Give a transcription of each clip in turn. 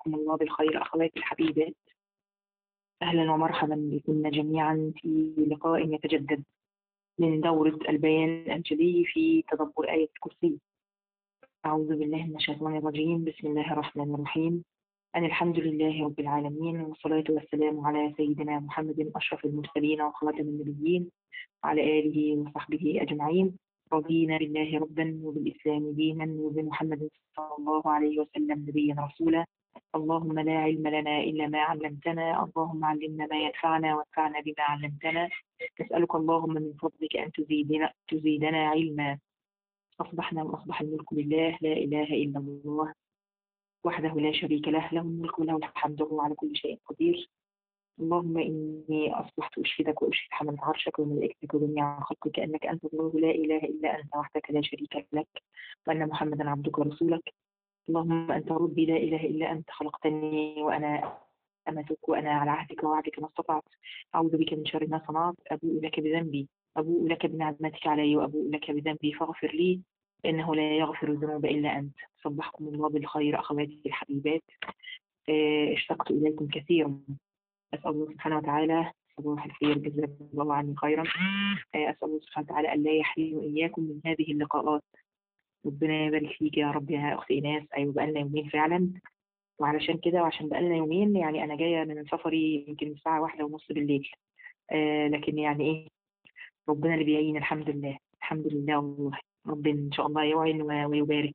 صبحكم الله بالخير أخواتي الحبيبات. أهلا ومرحبا بكم جميعا في لقاء يتجدد من دورة البيان الجلي في تدبر آية الكرسي. أعوذ بالله من الشيطان الرجيم. بسم الله الرحمن الرحيم. أن الحمد لله رب العالمين، والصلاة والسلام على سيدنا محمد أشرف المرسلين وخاتم النبيين وعلى آله وصحبه أجمعين. رضينا بالله ربا وبالإسلام دينا وبمحمد صلى الله عليه وسلم نبيا رسولا. اللهم لا علم لنا إلا ما علمتنا، اللهم علمنا ما ينفعنا وانفعنا بما علمتنا. نسألك اللهم من فضلك أن تزيدنا علما. أصبحنا وأصبح الملك لله، لا إله إلا الله وحده لا شريك له، له الملك وله الحمد وهو على كل شيء قدير. اللهم إني أصبحت أشهدك وأشهد حملة عرشك وملائكتك وجميع خلقك أنك أنت الله لا إله إلا أنت وحدك لا شريك لك، وأن محمدا عبدك ورسولك. اللهم أنت ربي لا إله إلا أنت، خلقتني وأنا أمتك وأنا على عهدك ووعدك ما استطعت. أعوذ بك من شر ما صنعت، أبوء لك بذنبي، أبوء لك بنعمتك علي وأبوء لك بذنبي فاغفر لي إنه لا يغفر الذنوب إلا أنت. صبحكم الله بالخير أخواتي الحبيبات. اشتقت إليكم كثيرا. أسأل الله سبحانه وتعالى صباح الخير، جزاكم الله عني خيرا. أسأل الله سبحانه وتعالى أن لا يحرمني وإياكم من هذه اللقاءات. ربنا يبارك فيك يا رب يا أخت إيناس. أيوة بقالنا يومين فعلا، وعلشان كده وعشان بقالنا يومين يعني أنا جاية من سفري يمكن الساعة 1:30 بالليل. لكن يعني إيه، ربنا اللي بيعين. الحمد لله الحمد لله والله. ربنا إن شاء الله يعين ويبارك.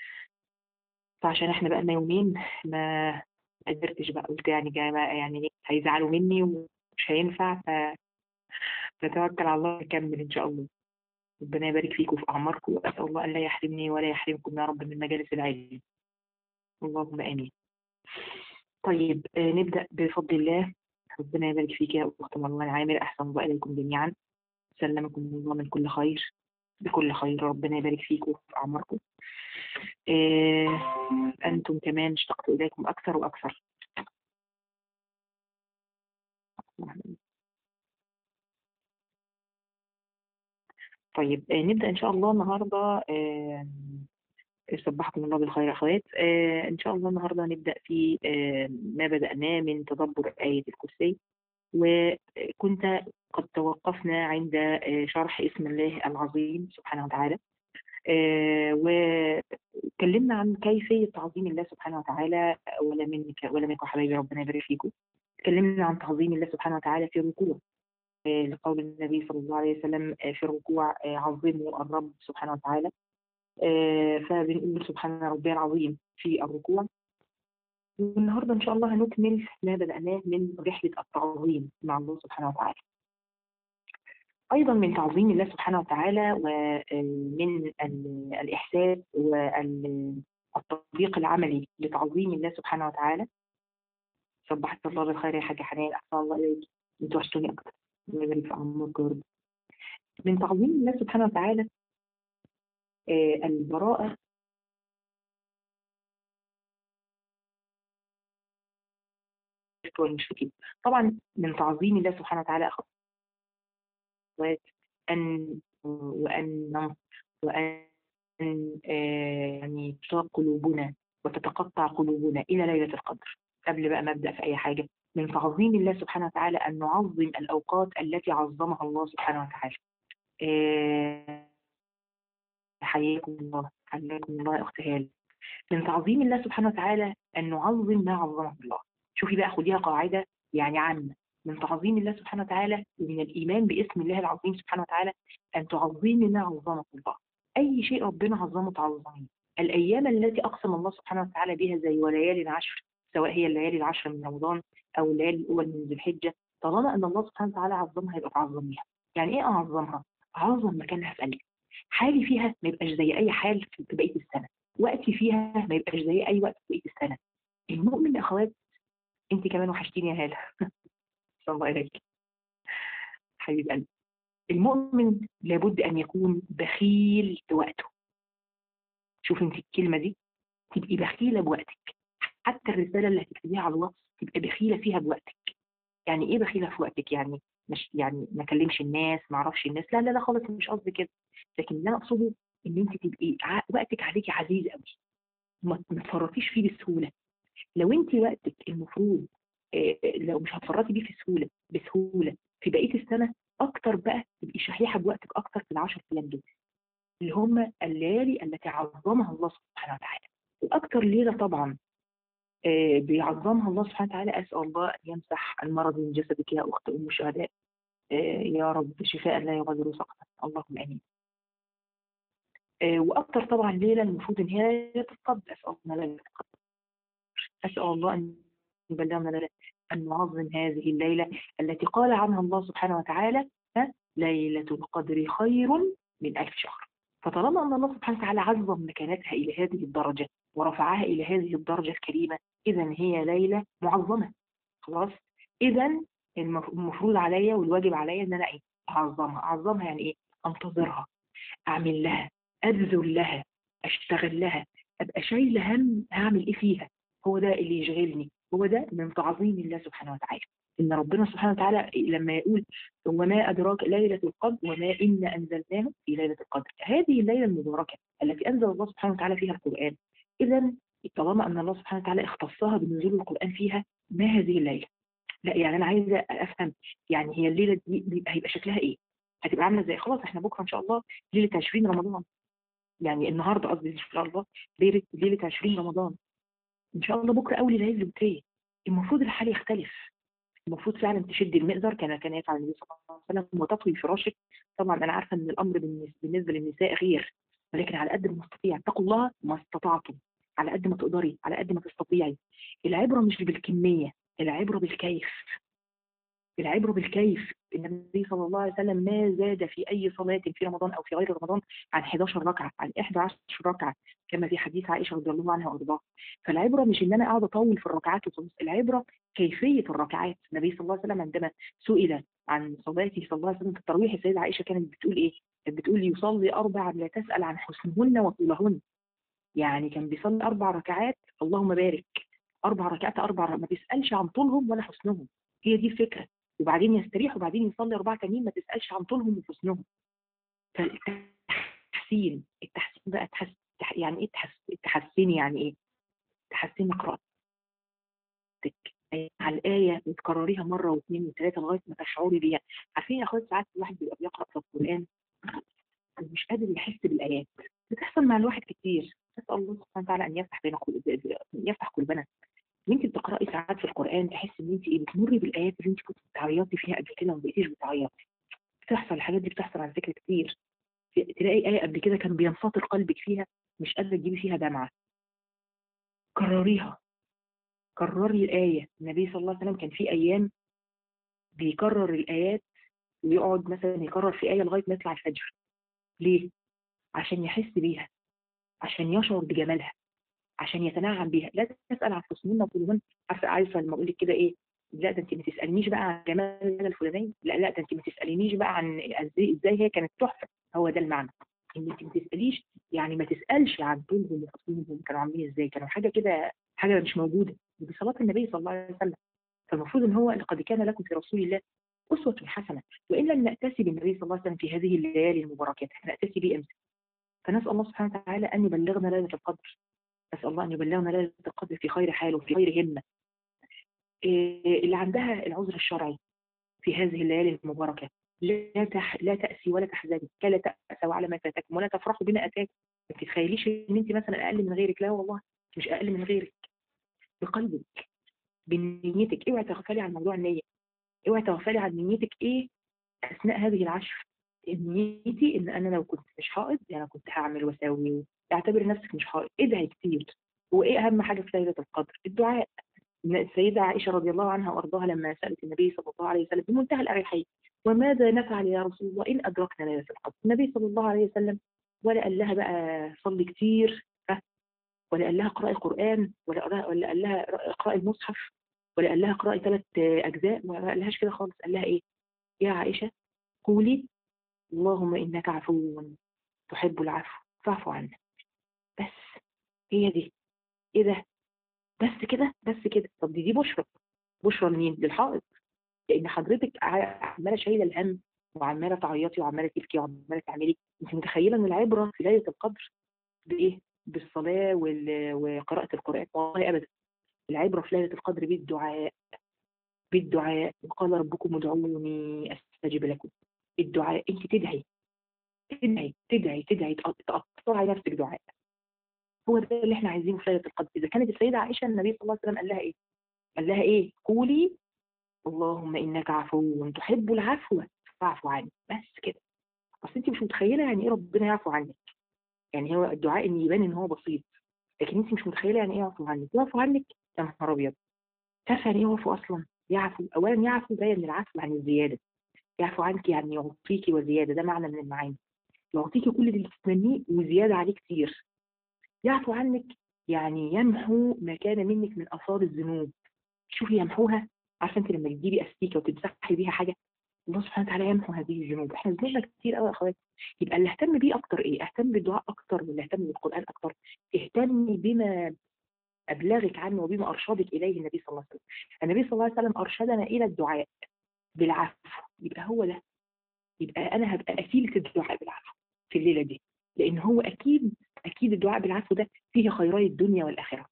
فعشان إحنا بقالنا يومين ما قدرتش بقى، قلت يعني جاي بقى يعني إيه، هيزعلوا مني ومش هينفع، فتوكل على الله نكمل إن شاء الله. ربنا يبارك فيكم وفي أعماركم، وأسأل الله أن لا يحرمني ولا يحرمكم يا رب من مجالس العلم. اللهم آمين. طيب نبدأ بفضل الله. ربنا يبارك فيك يا أخت مروان عامر. أحسن الله إليكم جميعا. سلمكم الله من كل خير بكل خير. ربنا يبارك فيكم وفي أعماركم. أنتم كمان اشتقت إليكم أكثر وأكثر. طيب نبدأ إن شاء الله النهاردة. صبحكم الله بالخير يا أخوات. إن شاء الله النهاردة نبدأ في ما بدأناه من تدبر آية الكرسي. وكنت قد توقفنا عند شرح اسم الله العظيم سبحانه وتعالى. وكلمنا عن كيفية تعظيم الله سبحانه وتعالى. ولا منك حبايبي، ربنا يبارك فيكم. اتكلمنا عن تعظيم الله سبحانه وتعالى في الركوع، لقول النبي صلى الله عليه وسلم في الركوع عظموا الرب سبحانه وتعالى. فبنقول سبحان ربي العظيم في الركوع. والنهارده ان شاء الله هنكمل ما بدأناه من رحلة التعظيم مع الله سبحانه وتعالى. أيضا من تعظيم الله سبحانه وتعالى ومن الإحساس والتطبيق العملي لتعظيم الله سبحانه وتعالى. صبحت الله بالخير يا حاجة حنان. أحسن الله إليك، أنتوا وحشتوني أكتر. الله يبارك في عمرك. من تعظيم الله سبحانه وتعالى البراءة والمشركين. طبعا من تعظيم الله سبحانه وتعالى أن وأن يعني تشتاق قلوبنا وتتقطع قلوبنا إلى ليلة القدر. قبل بقى ما أبدأ في أي حاجة، من تعظيم الله سبحانه وتعالى أن نعظم الأوقات التي عظمها الله سبحانه وتعالى. حياكم الله حياكم الله يا أخت هالة. من تعظيم الله سبحانه وتعالى أن نعظم ما عظمه الله. شوفي بقى، خديها قاعدة يعني عامة. من تعظيم الله سبحانه وتعالى ومن الإيمان باسم الله العظيم سبحانه وتعالى أن تعظمي ما عظمه الله. أي شيء ربنا عظمه تعظميه. الأيام التي أقسم الله سبحانه وتعالى بها زي وليالي العشر، سواء هي الليالي العشر من رمضان أو الليالي الأول من ذي الحجة، طالما أن الله سبحانه وتعالى عظمها يبقى تعظميها. يعني إيه أعظمها؟ أعظم مكانها في قلبي. حالي فيها ما يبقاش زي أي حال في بقية السنة. وقتي فيها ما يبقاش زي أي وقت في بقية السنة. المؤمن يا أخوات، أنت كمان وحشتيني يا هالة. صلى الله عليك حبيب قلبي. المؤمن لابد أن يكون بخيل بوقته. شوف أنت الكلمة دي، تبقي بخيلة بوقتك. حتى الرسالة اللي هتكتبيها على الواتس تبقى بخيلة فيها بوقتك. يعني إيه بخيلة في وقتك؟ يعني مش يعني ما كلمش الناس، ما اعرفش الناس، لا لا لا خالص، مش قصدي كده. لكن اللي أنا أقصده إن أنت تبقي وقتك عليكي عزيز قوي، ما تفرطيش فيه بسهولة. لو انت وقتك المفروض لو مش هتفرطي بيه في بسهوله في بقيه السنه، اكتر بقى تبقي شحيحه بوقتك اكتر في ال10 ايام دول، اللي هم الليالي التي عظمها الله سبحانه وتعالى. واكتر ليله طبعا بيعظمها الله سبحانه وتعالى، اسال الله ان يمسح المرض من جسدك يا اخت ام الشهداء، يا رب شفاء لا يغادر سقما، اللهم امين. واكتر طبعا ليله المفروض ان هي ليله القدر، اسال الله ان يبلغنا ليله، ان نعظم هذه الليله التي قال عنها الله سبحانه وتعالى ليله القدر خير من 1000 شهر. فطالما ان الله سبحانه وتعالى عظم مكانتها الى هذه الدرجه ورفعها الى هذه الدرجه الكريمه، اذا هي ليله معظمه. خلاص، اذا المفروض عليا والواجب عليا ان انا ايه؟ اعظمها يعني ايه؟ انتظرها، اعمل لها، ابذل لها، اشتغل لها، ابقى شايله هم هعمل ايه فيها. هو ده اللي يشغلني، هو ده من تعظيم الله سبحانه وتعالى. ان ربنا سبحانه وتعالى لما يقول وما ادراك ليله القدر وما انا انزلناه في ليله القدر، هذه الليله المباركه التي انزل الله سبحانه وتعالى فيها القران. اذا طالما ان الله سبحانه وتعالى اختصها بنزول القران فيها، ما هذه الليله؟ لا يعني انا عايزه افهم، يعني هي الليله دي هيبقى شكلها ايه؟ هتبقى عامله ازاي؟ خلاص احنا بكره ان شاء الله ليله 20 رمضان، يعني النهارده قصدي ان شاء الله ليله 20 رمضان، ان شاء الله بكره اول ليله الوتريه. المفروض الحال يختلف، المفروض فعلا تشد المئزر كان يفعل النبي صلى الله عليه وسلم وتطوي فراشك. طبعا انا عارفه ان الامر بالنسبه للنساء غير، ولكن على قد المستطيع اتقوا الله ما استطعتم، على قد ما تقدري، على قد ما تستطيعي. العبره مش بالكميه، العبره بالكيف. العبرة بالكيف. النبي صلى الله عليه وسلم ما زاد في أي صلاة في رمضان أو في غير رمضان عن 11 ركعة، عن 11 ركعة، كما في حديث عائشة رضي الله عنها وأرضاها. فالعبرة مش إن أنا أقعد أطول في الركعات وخلاص، العبرة كيفية الركعات. النبي صلى الله عليه وسلم عندما سئل عن صلاته صلى الله عليه وسلم في التراويح، السيدة عائشة كانت بتقول إيه؟ كانت بتقول يصلي 4 لا تسأل عن حسنهن وطولهن. يعني كان بيصلي 4 ركعات اللهم بارك، 4 ركعات 4 ما تسألش عن طولهم ولا حسنهم. هي دي الفكرة. وبعدين يستريح وبعدين يصلي 4 تانيين ما تسألش عن طولهم وحسنهم. فالتحسين، التحسين بقى يعني ايه تحسيني يعني ايه؟ تحسيني قراءتك على الآية وتكرريها مرة واثنين وثلاثة لغاية ما تشعري بيها. عارفين يا اخوات ساعات الواحد بيبقى بيقرأ في القرآن ومش قادر يحس بالآيات، بتحصل مع الواحد كتير. نسأل الله سبحانه وتعالى أن يفتح قلوبنا. وانت بتقرأي ساعات في القرآن تحس ان انت ايه، بتمري بالآيات اللي انت كنت بتعيطي فيها قبل كده وما بقيتيش بتعيطي. بتحصل الحاجات دي، بتحصل على فكرة كتير. تلاقي آية قبل كده كان بينفطر قلبك فيها، مش قادرة تجيبي فيها دمعة. كرريها، كرري الآية. النبي صلى الله عليه وسلم كان في أيام بيكرر الآيات، ويقعد مثلا يكرر في آية لغاية ما يطلع الفجر. ليه؟ عشان يحس بيها، عشان يشعر بجمالها، عشان يتنعم بيها. لا تسأل عن حسنهن وطولهن. عارفة لما أقول لك كده إيه؟ لا ده انت ما تسالنيش بقى عن جمال الحاجه الفلانيه، لا ده انت ما تسالينيش بقى عن ازاي هي كانت تحفه. هو ده المعنى، ان انت ما تساليش، يعني ما تسالش عن طولهم وحسنهم كانوا عاملين ازاي، كانوا حاجه كده، حاجه مش موجوده. دي صلاه النبي صلى الله عليه وسلم. فالمفروض ان هو لقد كان لكم في رسول الله اسوه حسنه. وان لم ناتسي بالنبي صلى الله عليه وسلم في هذه الليالي المباركات، ناتسي به امتى؟ فنسال الله سبحانه وتعالى ان يبلغنا ليله القدر. نسال الله ان يبلغنا ليله القدر في خير حال وفي خير همه. اللي عندها العذر الشرعي في هذه الليالي المباركة، لا تأسي ولا تحزني، كلا تأسوا على ما فاتكم ولا تفرحوا بما أتاكم. ما تتخيليش إن أنت مثلا أقل من غيرك، لا والله مش أقل من غيرك. بقلبك، بنيتك، اوعي تغفلي عن موضوع النية، اوعي تغفلي عن نيتك إيه أثناء هذه العشر. نيتي إن أنا لو كنت مش حائض أنا كنت هعمل وأسوي. اعتبري نفسك مش حائض، ادعي كتير. وإيه أهم حاجة في ليلة القدر؟ الدعاء. السيدة عائشة رضي الله عنها وأرضاها لما سألت النبي صلى الله عليه وسلم بمنتهى الأريحية وماذا نفعل يا رسول الله إن أدركنا ليلة القدر، النبي صلى الله عليه وسلم ولا قال لها بقى صلي كتير، ولا قال لها اقرأي قرآن، ولا قال لها اقرأي المصحف، ولا قال لها اقرأي 3 أجزاء، ما قال لهاش كده خالص. قال لها إيه؟ يا عائشة قولي اللهم إنك عفو تحب العفو فاعف عنا. بس هي دي. إيه ده؟ بس كده، بس كده. طب دي بشرى، بشرى لمين؟ للحائط. لان حضرتك عماله شايله الهم وعماله تعيطي وعماله تبكي وعماله تعملي. انت متخيله ان العبره في ليله القدر بايه؟ بالصلاه وقراءه القران؟ والله ابدا. العبرة في ليلة القدر بالدعاء، بالدعاء. وقال ربكم ادعوني استجب لكم. الدعاء، انت تدعي تدعي تدعي تدعي، تقطعي نفسك دعاء. هو ده اللي احنا عايزينه في ليلة القدر. اذا كانت السيدة عائشة النبي صلى الله عليه وسلم قال لها ايه؟ قال لها ايه؟ قولي اللهم انك عفو تحب العفو فاعف عني. بس كده. اصل انت مش متخيله يعني ايه ربنا يعفو عنك. يعني هو الدعاء ان يبان ان هو بسيط، لكن انت مش متخيله يعني ايه يعفو عنك. يعفو عنك يا نهار ابيض. تعرف يعني ايه يعفو اصلا؟ يعفو اولا، يعفو جايه من العفو عن الزياده. يعفو عنك يعني يعطيكي وزياده، ده معنى من المعاني. يعطيكي كل اللي تتمنيه وزياده عليه كتير. يعفو عنك يعني يمحو ما كان منك من اثار الذنوب. شوفي يمحوها. عارفه انت لما تجيبي استيكه وتمسحي بيها حاجه، الله سبحانه وتعالى يمحو هذه الذنوب. احنا ذنوبنا كتير قوي يا اخواتي. يبقى اللي اهتم بيه اكتر ايه؟ اهتم بالدعاء اكتر ولا اهتم بالقران اكتر؟ اهتمي بما ابلغك عنه وبما ارشدك اليه النبي صلى الله عليه وسلم. النبي صلى الله عليه وسلم ارشدنا الى الدعاء بالعفو. يبقى هو ده. يبقى انا هبقى اكيلة الدعاء بالعفو في الليله دي، لان هو اكيد اكيد الدعاء بالعفو ده فيه خيري الدنيا والاخره.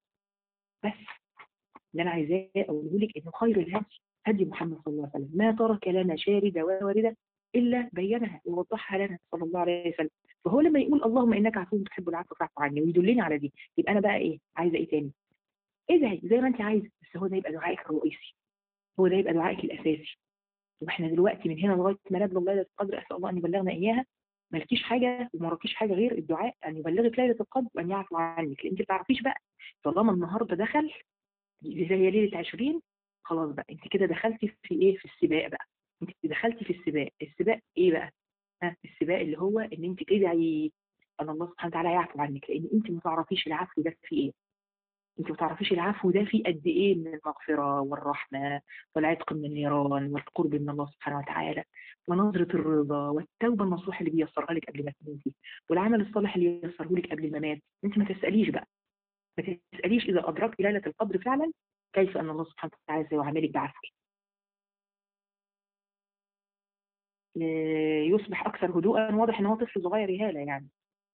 بس اللي انا عايزاه اقوله لك انه خير الهدي هدي محمد صلى الله عليه وسلم. ما ترك لنا شارده ووارده الا بينها ووضحها لنا صلى الله عليه وسلم. فهو لما يقول اللهم انك عفو تحب العفو فاعف عني ويدلني على دي، يبقى انا بقى ايه عايزه؟ ايه تاني؟ ادعي زي ما انت عايزه، بس هو ده يبقى دعائك الرئيسي، هو ده يبقى دعائك الاساسي. واحنا دلوقتي من هنا لغايه ما نبلغ ليله القدر، اسال الله ان يبلغنا اياها. مالكيش حاجه وما وراكيش حاجه غير الدعاء ان يبلغك ليله القدر وان يعفو عنك، لان انت ما بتعرفيش بقى. طالما النهارده دخل زي هي ليله 20، خلاص بقى انت كده دخلتي في ايه؟ في السباق بقى. انت دخلتي في السباق. السباق ايه بقى؟ ها، السباق اللي هو ان انت تدعي ان الله سبحانه وتعالى يعفو عنك، لان انت ما تعرفيش العفو ده في ايه. انت ما تعرفيش العفو ده فيه قد ايه من المغفره والرحمه والعتق من النيران والقرب من الله سبحانه وتعالى ونظره الرضا والتوبه النصوح اللي بيسرها لك قبل ما تموتي والعمل الصالح اللي يسره لك قبل الممات. انت ما تساليش بقى، ما تساليش اذا ادركت ليله القدر فعلا كيف ان الله سبحانه وتعالى سيعاملك بعفو. يصبح اكثر هدوءا. واضح ان هو طفل صغير يهاله يعني.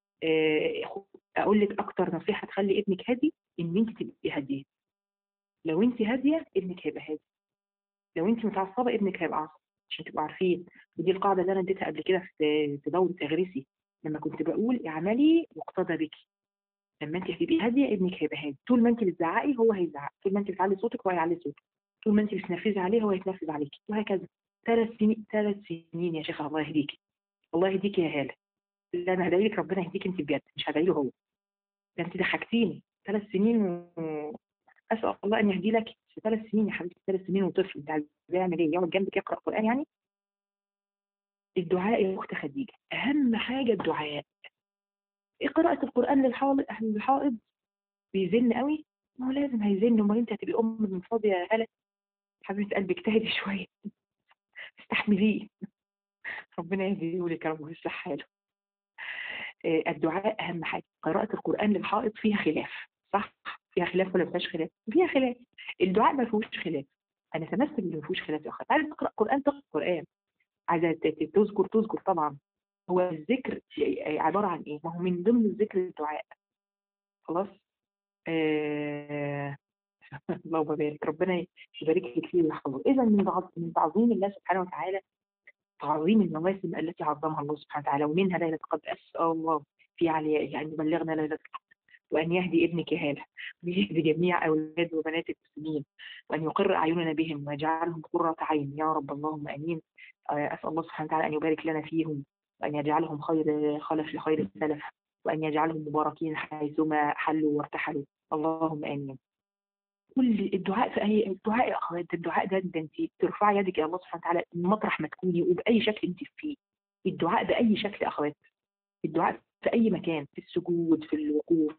اقول لك اكتر نصيحه تخلي ابنك هادي، ان انت تبقي هاديه. لو انت هاديه ابنك هيبقى هادي. لو انت متعصبه ابنك هيبقى عصبي. عشان تبقوا عارفين. ودي القاعده اللي انا اديتها قبل كده في دوره تغريسي، لما كنت بقول اعملي واقتدى بك. لما انت هتبقي هاديه ابنك هيبقى هادي. طول ما انت بتزعقي هو هيزعق، طول ما انت بتعلي صوتك هو هيعلي صوته، طول ما انت بتنفذي عليه هو هيتنفذ عليكي، وهكذا. 3 سنين، 3 سنين يا شيخه. الله يهديكي، الله يهديكي يا هاله. لا انا هدعي لك ربنا يهديك انت بجد، مش هدعي له هو. ده انت ضحكتيني. 3 سنين اسال الله ان يهدي لك. في 3 سنين يا حبيبتي، 3 سنين وطفل، انت عايز يعمل ايه؟ يقعد جنبك يقرا قران يعني؟ الدعاء يا اخت خديجه اهم حاجه الدعاء. قراءه القران للحائض، الحائض بيزن قوي. ما هو لازم هيزن، امال انت هتبقي ام من فاضيه يا هلا؟ حبيبه قلبي اجتهدي شويه، استحمليه. ربنا يهديه لك يا رب ويصلح حاله. الدعاء اهم حاجه. قراءه القران للحائض فيها خلاف، صح؟ فيها خلاف ولا ما فيهاش خلاف؟ فيها خلاف. الدعاء ما فيهوش خلاف. انا تمسك اللي ما فيهوش خلاف يا اخي. عايز تقرا قران تقرا قران، عايزه تذكر طبعا. هو الذكر عباره عن ايه؟ ما هو من ضمن الذكر الدعاء. خلاص. آه... اللهم بارك. ربنا يبارك لك فيه ويحفظه. اذا من تعظيم الله سبحانه وتعالى تعظيم المواسم التي عظمها الله سبحانه وتعالى، ومنها ليله القدر. اسال الله في علي يعني يبلغنا ليله القدر، وان يهدي ابنك هاله، ويهدي جميع اولاد وبنات المسلمين، وان يقر اعيننا بهم ويجعلهم قرة عين يا رب، اللهم امين. اسال الله سبحانه وتعالى ان يبارك لنا فيهم، وان يجعلهم خير خلف لخير السلف، وان يجعلهم مباركين حيثما حلوا وارتحلوا، اللهم امين. كل الدعاء في اي الدعاء يا اخوات، الدعاء ده انت ترفعي يدك الى الله سبحانه وتعالى مطرح ما تكوني وباي شكل انت فيه. الدعاء باي شكل يا اخوات. الدعاء في اي مكان، في السجود، في الوقوف،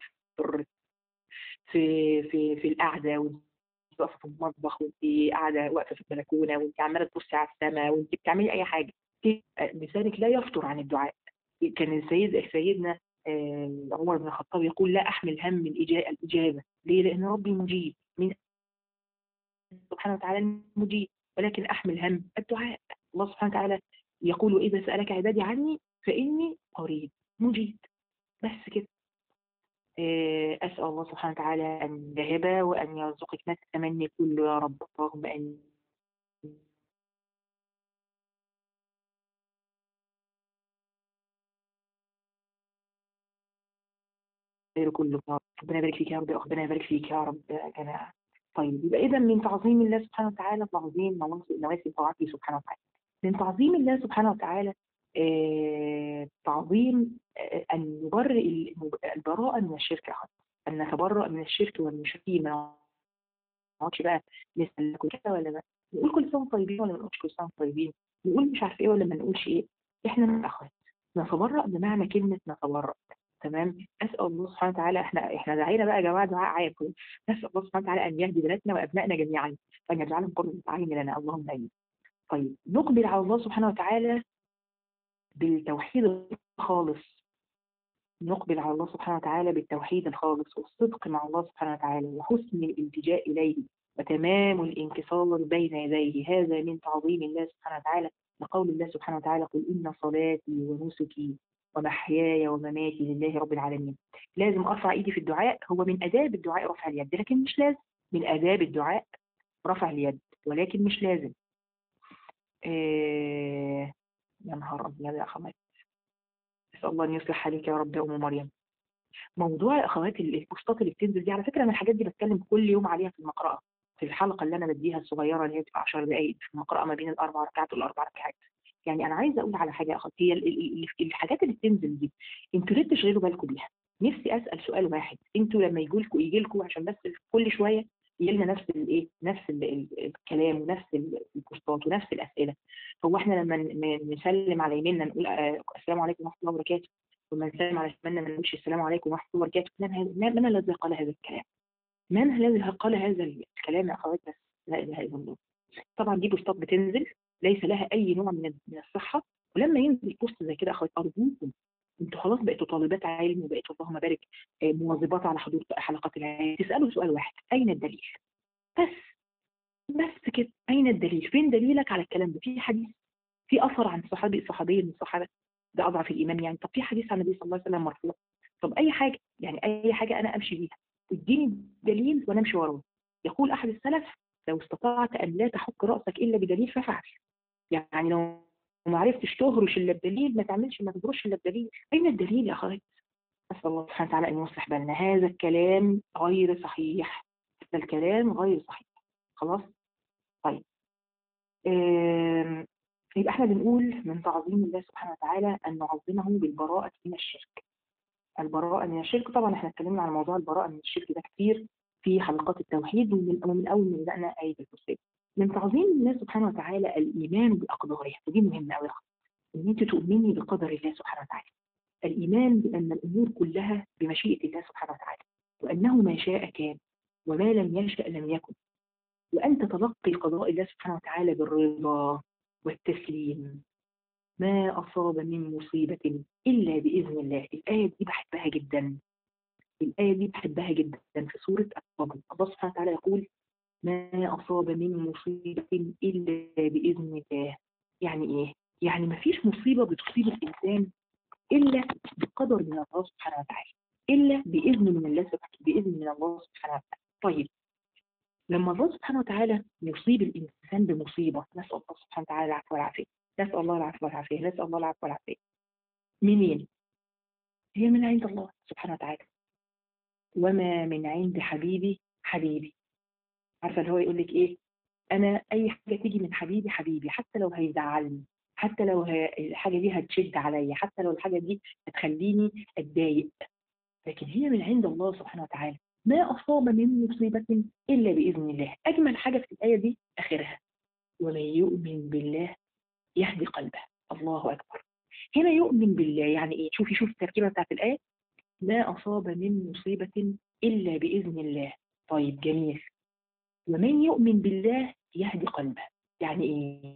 في القعده، وانت واقفه في المطبخ، وانت قاعده واقفه في البلكونه، وانت عماله تبصي على السماء، وانت بتعملي اي حاجه. لسانك لا يفطر عن الدعاء. كان سيدنا عمر بن الخطاب يقول لا احمل هم الاجابه. ليه؟ لان ربي مجيب من سبحانه وتعالى المجيب، ولكن احمل هم الدعاء. الله سبحانه وتعالى يقول اذا سالك عبادي عني فاني قريب مجيب. بس كده. أسأل الله سبحانه وتعالى أن يهب وأن يرزقك ما تتمني كله يا رب، رغم أن خير كله يا رب. ربنا يبارك فيك يا رب، ربنا يبارك فيك يا رب يا جماعة. طيب يبقى إذا من تعظيم الله سبحانه وتعالى تعظيم نواسي طاعته سبحانه وتعالى. من تعظيم الله سبحانه وتعالى تعظيم أن نبرئ البراءة من الشرك يا أخوات. أن نتبرأ من الشرك والمشركين، ما نقعدش بقى نسأل كل كده ولا لا، نقول كل سنة طيبين ولا ما نقولش كل سنة طيبين، نقول مش عارف إيه ولا ما نقولش إيه. إحنا من أخوات نتبرأ بمعنى كلمة نتبرأ. تمام. أسأل الله سبحانه وتعالى، إحنا دعينا بقى يا جماعة دعاء عام. نسأل الله سبحانه وتعالى أن يهدي بناتنا وأبنائنا جميعا، وأن يجعلهم قرة عين لنا، اللهم آمين. طيب نقبل على الله سبحانه وتعالى بالتوحيد الخالص. نقبل على الله سبحانه وتعالى بالتوحيد الخالص والصدق مع الله سبحانه وتعالى وحسن الالتجاء إليه وتمام الانكسار بين يديه. هذا من تعظيم الله سبحانه وتعالى، لقول الله سبحانه وتعالى قل إن صلاتي ونسكي ومحياي ومماتي لله رب العالمين. لازم أرفع إيدي في الدعاء، هو من آداب الدعاء رفع اليد، لكن مش لازم. من آداب الدعاء رفع اليد ولكن مش لازم. يا نهار أبيض يا أخوات، نسأل الله أن يصلح حالك يا رب يا أم مريم. موضوع يا أخوات البوستات اللي بتنزل دي، على فكرة أنا الحاجات دي بتكلم كل يوم عليها في المقرأة، في الحلقة اللي أنا بديها الصغيرة اللي هي بتبقى 10 دقائق في المقرأة ما بين الأربع ركعات والأربع ركعات. يعني أنا عايزة أقول على حاجة يا أخوات، هي الحاجات اللي بتنزل دي أنتوا ليه بتشغلوا بالكم بيها؟ نفسي أسأل سؤال واحد، أنتوا لما يجي لكم عشان بس كل شوية يجي لنا نفس الايه، نفس الكلام ونفس البوستات ونفس الاسئله. هو احنا لما نسلم على يميننا نقول السلام عليكم ورحمه الله وبركاته، وما نسلم على شمالنا ما نقولش السلام عليكم ورحمه الله وبركاته؟ من الذي قال هذا الكلام؟ من الذي قال هذا الكلام يا اخوات؟ بس لا اله الا الله. طبعا دي بوستات بتنزل ليس لها اي نوع من الصحه، ولما ينزل بوست زي كده اخوات ارجوكم، انتوا خلاص بقيتوا طالبات علم وبقيتوا اللهم بارك مواظبات على حضور حلقات العلم، تسالوا سؤال واحد: اين الدليل؟ بس بس كده، اين الدليل؟ فين دليلك على الكلام ده؟ في حديث، في اثر عن صحابي من الصحابه، ده اضعف الايمان يعني. طب في حديث عن النبي صلى الله عليه وسلم مرفوع، طب اي حاجه يعني، اي حاجه انا امشي بيها، اديني دليل وانا امشي وراه. يقول احد السلف: لو استطعت ان لا تحك راسك الا بدليل فافعل. يعني لو ما عرفتش تهرش الا بدليل ما تعملش، ما تهرش الا بدليل. اين الدليل يا اخوات؟ اسال الله سبحانه وتعالى ان يصلح بالنا. هذا الكلام غير صحيح، هذا الكلام غير صحيح. خلاص. طيب يبقى احنا بنقول من تعظيم الله سبحانه وتعالى ان نعظمه بالبراءة من الشرك. البراءة من الشرك، طبعا احنا اتكلمنا عن موضوع البراءة من الشرك ده كتير في حلقات التوحيد، ومن اول ما بدأنا آية الكرسي. من تعظيم الله سبحانه وتعالى الايمان باقداره، ودي مهمة قوي، ان انت تؤمني بقدر الله سبحانه وتعالى. الايمان بان الامور كلها بمشيئة الله سبحانه وتعالى، وانه ما شاء كان وما لم يشأ لم يكن، وأن تتلقي قضاء الله سبحانه وتعالى بالرضا والتسليم. ما أصاب من مصيبة إلا بإذن الله. الآية دي بحبها جدا، الآية دي بحبها جدا في سورة الطبع. الله سبحانه وتعالى يقول: ما أصاب من مصيبة إلا بإذن الله. يعني إيه؟ يعني ما فيش مصيبة بتصيب الإنسان إلا بقدر من الله سبحانه وتعالى، إلا بإذن من الله سبحانه، بإذن من الله سبحانه وتعالى. طيب لما الله سبحانه وتعالى يصيب الإنسان بمصيبة، نسأل الله سبحانه وتعالى العفو والعافية، نسأل الله العفو والعافية، نسأل الله العفو والعافية. منين؟ هي من عند الله سبحانه وتعالى. وما من عند حبيبي حبيبي. عارفة اللي هو يقول لك إيه؟ أنا أي حاجة تيجي من حبيبي حبيبي، حتى لو هيزعلني، حتى لو الحاجة دي هتشد عليا، حتى لو الحاجة دي هتخليني أتضايق، لكن هي من عند الله سبحانه وتعالى. ما أصاب من مصيبة إلا بإذن الله. أجمل حاجة في الآية دي آخرها: ومن يؤمن بالله يهدي قلبه. الله أكبر. هنا يؤمن بالله يعني إيه؟ شوفي التركيبة بتاعت الآية: ما أصاب من مصيبة إلا بإذن الله. طيب جميل. ومن يؤمن بالله يهدي قلبه. يعني إيه؟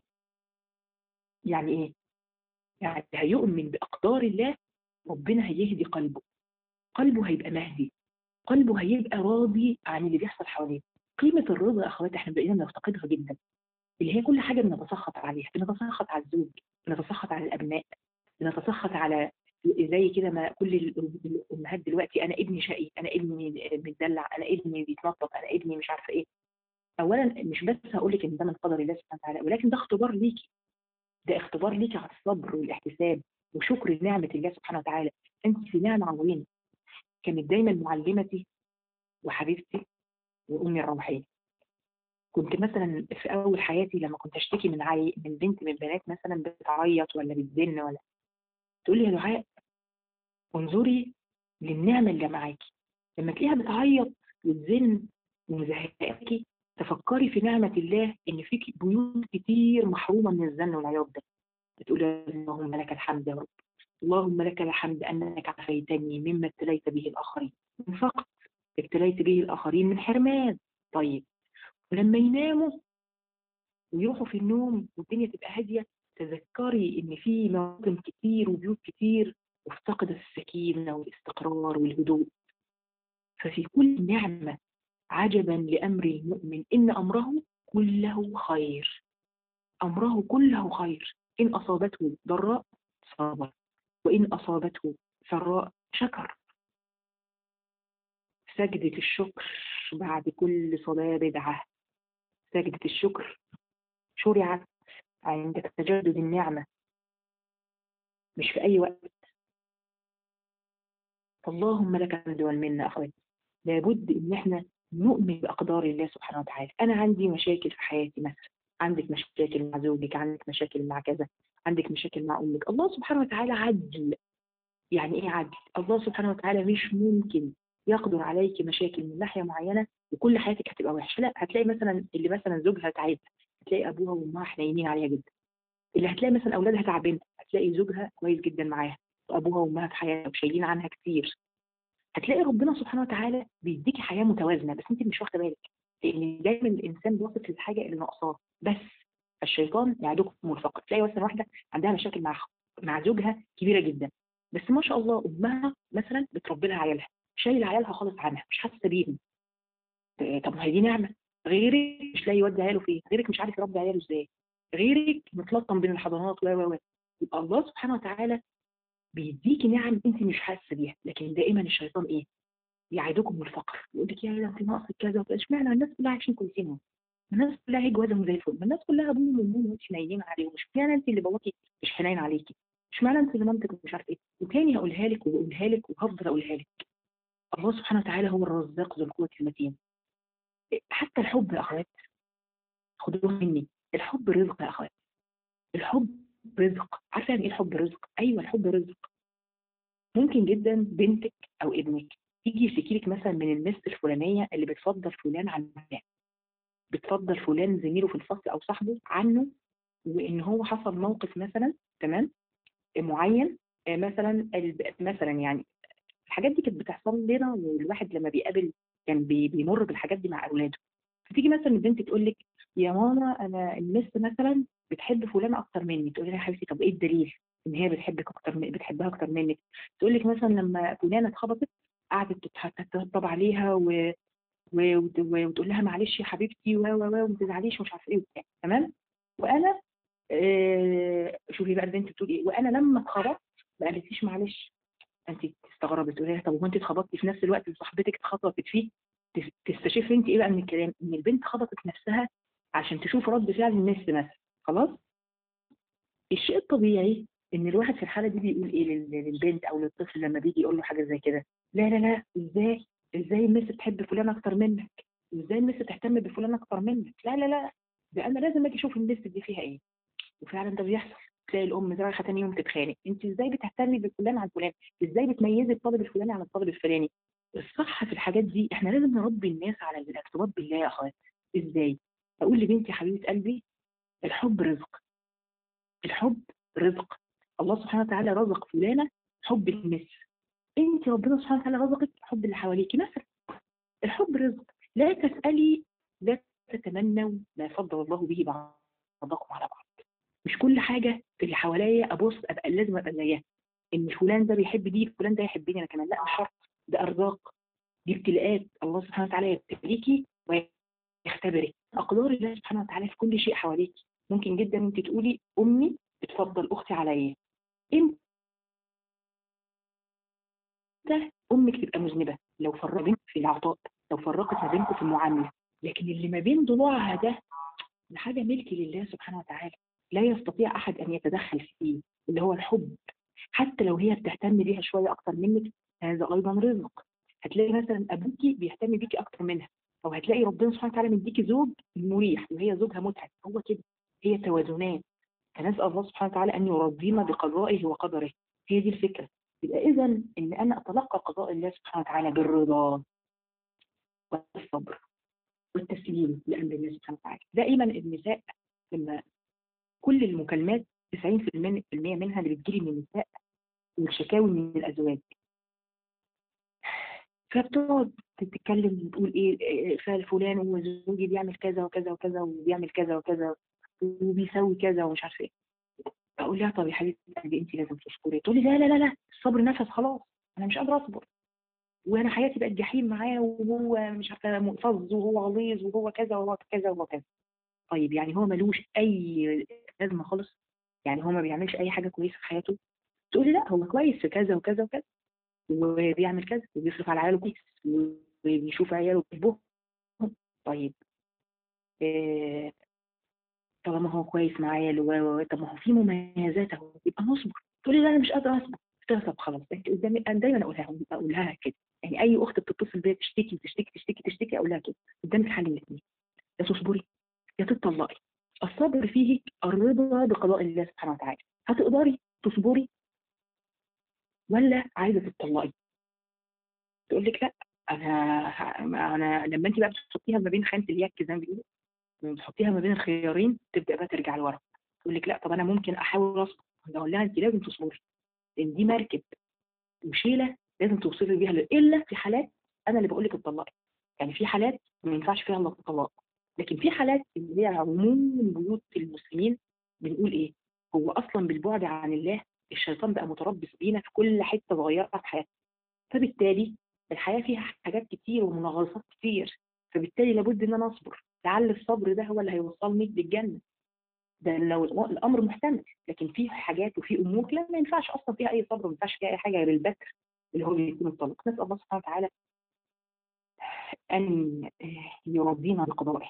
يعني إيه؟ يعني هيؤمن بأقدار الله، ربنا هيهدي قلبه، قلبه هيبقى مهدي، قلبه هيبقى راضي عن اللي بيحصل حواليه. قيمة الرضا يا أخوات احنا بقينا بنفتقدها جدا، اللي هي كل حاجة بنتسخط عليها، بنتسخط على الزوج، بنتسخط على الأبناء، بنتسخط على زي كده ما كل الامهات دلوقتي، انا ابني شقي، انا ابني متدلع، انا ابني بيتنطط، انا ابني مش عارفه ايه. اولا مش بس هقول لك ان ده من قدر الله سبحانه وتعالى، ولكن ده اختبار ليكي، ده اختبار ليكي على الصبر والاحتساب وشكر نعمه الله سبحانه وتعالى. انت في نعمه عظيمه. كانت دايما معلمتي وحبيبتي وامي الروحيه. كنت مثلا في اول حياتي لما كنت اشتكي من بنت من بنات مثلا بتعيط ولا بتزن ولا، تقول لي يا دعاء انظري للنعمه اللي معاكي. لما تلاقيها بتعيط وتزن ومزهقاكي، تفكري في نعمه الله ان فيك بيوت كتير محرومه من الزن والعياط ده. بتقولي اللهم لك الحمد يا رب، اللهم لك الحمد انك عافيتني مما ابتليت به الاخرين، من فقر ابتليت به الاخرين من حرمان. طيب، ولما يناموا ويروحوا في النوم والدنيا تبقى هاديه، تذكري ان في مواطن كتير وبيوت كتير مفتقده السكينه والاستقرار والهدوء. ففي كل نعمه عجبا لامر المؤمن ان امره كله خير. امره كله خير، ان اصابته ضراء صبر، وان اصابته سراء شكر. سجده الشكر بعد كل صلاه بدعه. سجده الشكر شرعت عند تجدد النعمه، مش في اي وقت. فاللهم لك الحمد والمنه اخواتي. لابد ان احنا نؤمن باقدار الله سبحانه وتعالى. انا عندي مشاكل في حياتي مثلا، عندك مشاكل مع زوجك، عندك مشاكل مع كذا، عندك مشاكل مع امك. الله سبحانه وتعالى عدل. يعني ايه عدل؟ الله سبحانه وتعالى مش ممكن يقدر عليك مشاكل من ناحيه معينه وكل حياتك هتبقى وحشه. لا، هتلاقي مثلا اللي مثلا زوجها تعب، هتلاقي ابوها وامها حنينين عليها جدا. اللي هتلاقي مثلا اولادها تعبانه، هتلاقي زوجها كويس جدا معاها، وابوها وامها في حياتها وشايلين عنها كتير. هتلاقي ربنا سبحانه وتعالى بيديكي حياه متوازنه، بس انت مش واخده بالك. لان دايما الانسان باصص للحاجه اللي ناقصاه بس. الشيطان يعدكم الفقر. تلاقي مثلا واحده عندها مشاكل مع زوجها كبيره جدا، بس ما شاء الله امها مثلا بتربي لها عيالها، شايله عيالها خالص عنها، مش حاسه بيهم. طب ما هي دي نعمه. غيرك مش لاقي يودي عياله فين، غيرك مش عارف يربي عياله ازاي، غيرك متلطم بين الحضانات و يبقى الله سبحانه وتعالى بيديكي نعم انت مش حاسه بيها. لكن دائما الشيطان ايه؟ يعدكم الفقر، يقول لك يا ده انت ناقصك كذا. اشمعنى الناس كلها عايشين كويسين اهو؟ الناس كلها هي جوازهم زي الفل، ما الناس كلها ابوهم وامهم مش حنينين عليهم، مش معنى انت اللي باباكي مش حنين عليكي، مش معنى انت اللي مامتك مش عارف ايه. وتاني هقولها لك واقولها لك وهفضل اقولها لك. الله سبحانه وتعالى هو الرزاق ذو القوه المتين. حتى الحب يا اخوات، خدوها مني، الحب رزق يا اخوات. الحب رزق. عارفه يعني ايه الحب رزق؟ ايوه الحب رزق. ممكن جدا بنتك او ابنك يجي يشتكي لك مثلا من المس الفلانيه اللي بتفضل فلان عن فلان، بتفضل فلان زميله في الفصل او صاحبه عنه، وان هو حصل موقف مثلا، تمام، معين. مثلا مثلا يعني الحاجات دي كانت بتحصل لنا، والواحد لما بيقابل كان بيمر بالحاجات دي مع اولاده. فتيجي مثلا البنت تقول لك يا ماما انا المس مثلا بتحب فلان اكتر مني. تقول لها يا حبيبتي طب ايه الدليل ان هي بتحبك اكتر بتحبها اكتر منك؟ تقول لك مثلا لما فلانه اتخبطت قعدت تطبطب عليها وتقول لها معلش يا حبيبتي وما تزعليش ومش عارفه ايه وبتاع، تمام. وانا شوفي بقى البنت بتقول ايه، وانا لما اتخبطت ما قالتليش معلش. انت تستغربي تقولي لها طب هو انت اتخبطتي في نفس الوقت اللي صاحبتك اتخبطت فيه؟ تستشفي انت ايه بقى من الكلام؟ ان البنت خبطت نفسها عشان تشوف رد فعل الناس مثلا. خلاص. الشيء الطبيعي ان الواحد في الحاله دي بيقول ايه للبنت او للطفل لما بيجي يقول له حاجه زي كده؟ لا لا لا، ازاي؟ ازاي المس تحب فلان اكتر منك؟ ازاي المس تهتم بفلان اكتر منك؟ لا لا لا، ده انا لازم اجي اشوف المس دي فيها ايه. وفعلا ده بيحصل. تلاقي الام رايحه تاني يوم تتخانق، انت ازاي بتهتمي بفلان عن فلان؟ ازاي بتميزي الطالب الفلاني عن الطالب الفلاني؟ الصح في الحاجات دي احنا لازم نربي الناس على الارتباط بالله يا اخوات. ازاي؟ اقول لبنتي يا حبيبه قلبي الحب رزق. الحب رزق. الله سبحانه وتعالى رزق فلانه حب المس، انت ربنا سبحانه وتعالى رزقك حب اللي حواليكي مثلا. الحب رزق. لا تسالي، لا تتمنوا ما فضل الله به بعضكم على بعض. مش كل حاجه في اللي حواليا ابص ابقى لازم ابقى زيها، ان فلان ده بيحب دي فلان ده يحبني انا كمان. لا، مش شرط. ده ارزاق، دي ابتلاءات. الله سبحانه وتعالى يبتليكي ويختبرك. اقدار الله سبحانه وتعالى في كل شيء حواليك. ممكن جدا انت تقولي امي بتفضل اختي عليا. امتى؟ امك تبقى مذنبه لو فرقت في العطاء، لو فرقت ما بينكم في المعامله، لكن اللي ما بين ضلوعها ده حاجه ملك لله سبحانه وتعالى، لا يستطيع احد ان يتدخل فيه، اللي هو الحب. حتى لو هي بتهتم بيها شويه اكتر منك، هذا ايضا رزق. هتلاقي مثلا ابوكي بيهتم بيكي اكتر منها، او هتلاقي ربنا سبحانه وتعالى مديكي زوج مريح وهي زوجها متعب. هو كده، هي توازنات. فنسال الله سبحانه وتعالى ان يرضينا بقضائه وقدره. هي دي الفكره. يبقى اذا ان انا اتلقى قضاء الله سبحانه وتعالى بالرضا والصبر والتسليم لامر الله سبحانه وتعالى. دائما النساء لما كل المكالمات 90% منها اللي بتجيلي من النساء والشكاوي من الازواج، فبتقعد تتكلم وتقول ايه فلان وزوجي بيعمل كذا وكذا وكذا وبيعمل كذا وكذا وبيسوي كذا ومش عارفه ايه. اقول لها طب يا حبيبتي قلبي انت لازم تصبري. تقول لي لا لا لا لا، الصبر نفس خلاص، انا مش قادره اصبر، وانا حياتي بقت جحيم معاه، وهو مش عارفه مقفز وهو غليظ وهو كذا وهو كذا وهو كذا. طيب يعني هو ملوش اي لازمه خالص؟ يعني هو ما بيعملش اي حاجه كويسه في حياته؟ تقولي لا، هو كويس في كذا وكذا وكذا، وبيعمل كذا وبيصرف على عياله كويس وبيشوف عياله بيحبهم. طيب آه، طالما هو كويس مع عياله طب ما هو في مميزات اهو، يبقى نصبر. تقولي لا انا مش قادره اصبر. قلت لها طب خلاص انت قدامي، انا دايما اقول لها كده. يعني اي اخت بتتصل بيا تشتكي تشتكي تشتكي تشتكي اقول لها كده: قدامك حل من الاثنين، يا تصبري يا تتطلقي. الصبر فيه الرضا بقضاء الله سبحانه وتعالى. هتقدري تصبري ولا عايزه تتطلقي؟ تقول لك لا، انا لما انت بقى بتحطيها ما بين خانه اليك زي ما بيقولوا، لما بتحطيها ما بين الخيارين تبدا بقى ترجع لورا. تقول لك لا، طب انا ممكن احاول اصبر. اقول لها انت لازم تصبري، لان دي مركب وشيله لازم توصلي بيها الا في حالات انا اللي بقول لك اتطلقي. يعني في حالات ما ينفعش فيها الا الطلاق، لكن في حالات اللي هي عموم بيوت المسلمين بنقول ايه؟ هو اصلا بالبعد عن الله الشيطان بقى متربص بينا في كل حته صغيره في حياتنا، فبالتالي الحياه فيها حاجات كتير ومنغصات كتير، فبالتالي لابد ان انا اصبر. لعل الصبر ده هو اللي هيوصلني للجنه، ده لو الامر محتمل. لكن في حاجات وفي امور لا، ما ينفعش اصلا فيها اي صبر، ما ينفعش فيها اي حاجه غير البتر اللي هو بيكون الطلاق. نسال الله سبحانه وتعالى ان يرضينا بقضائه.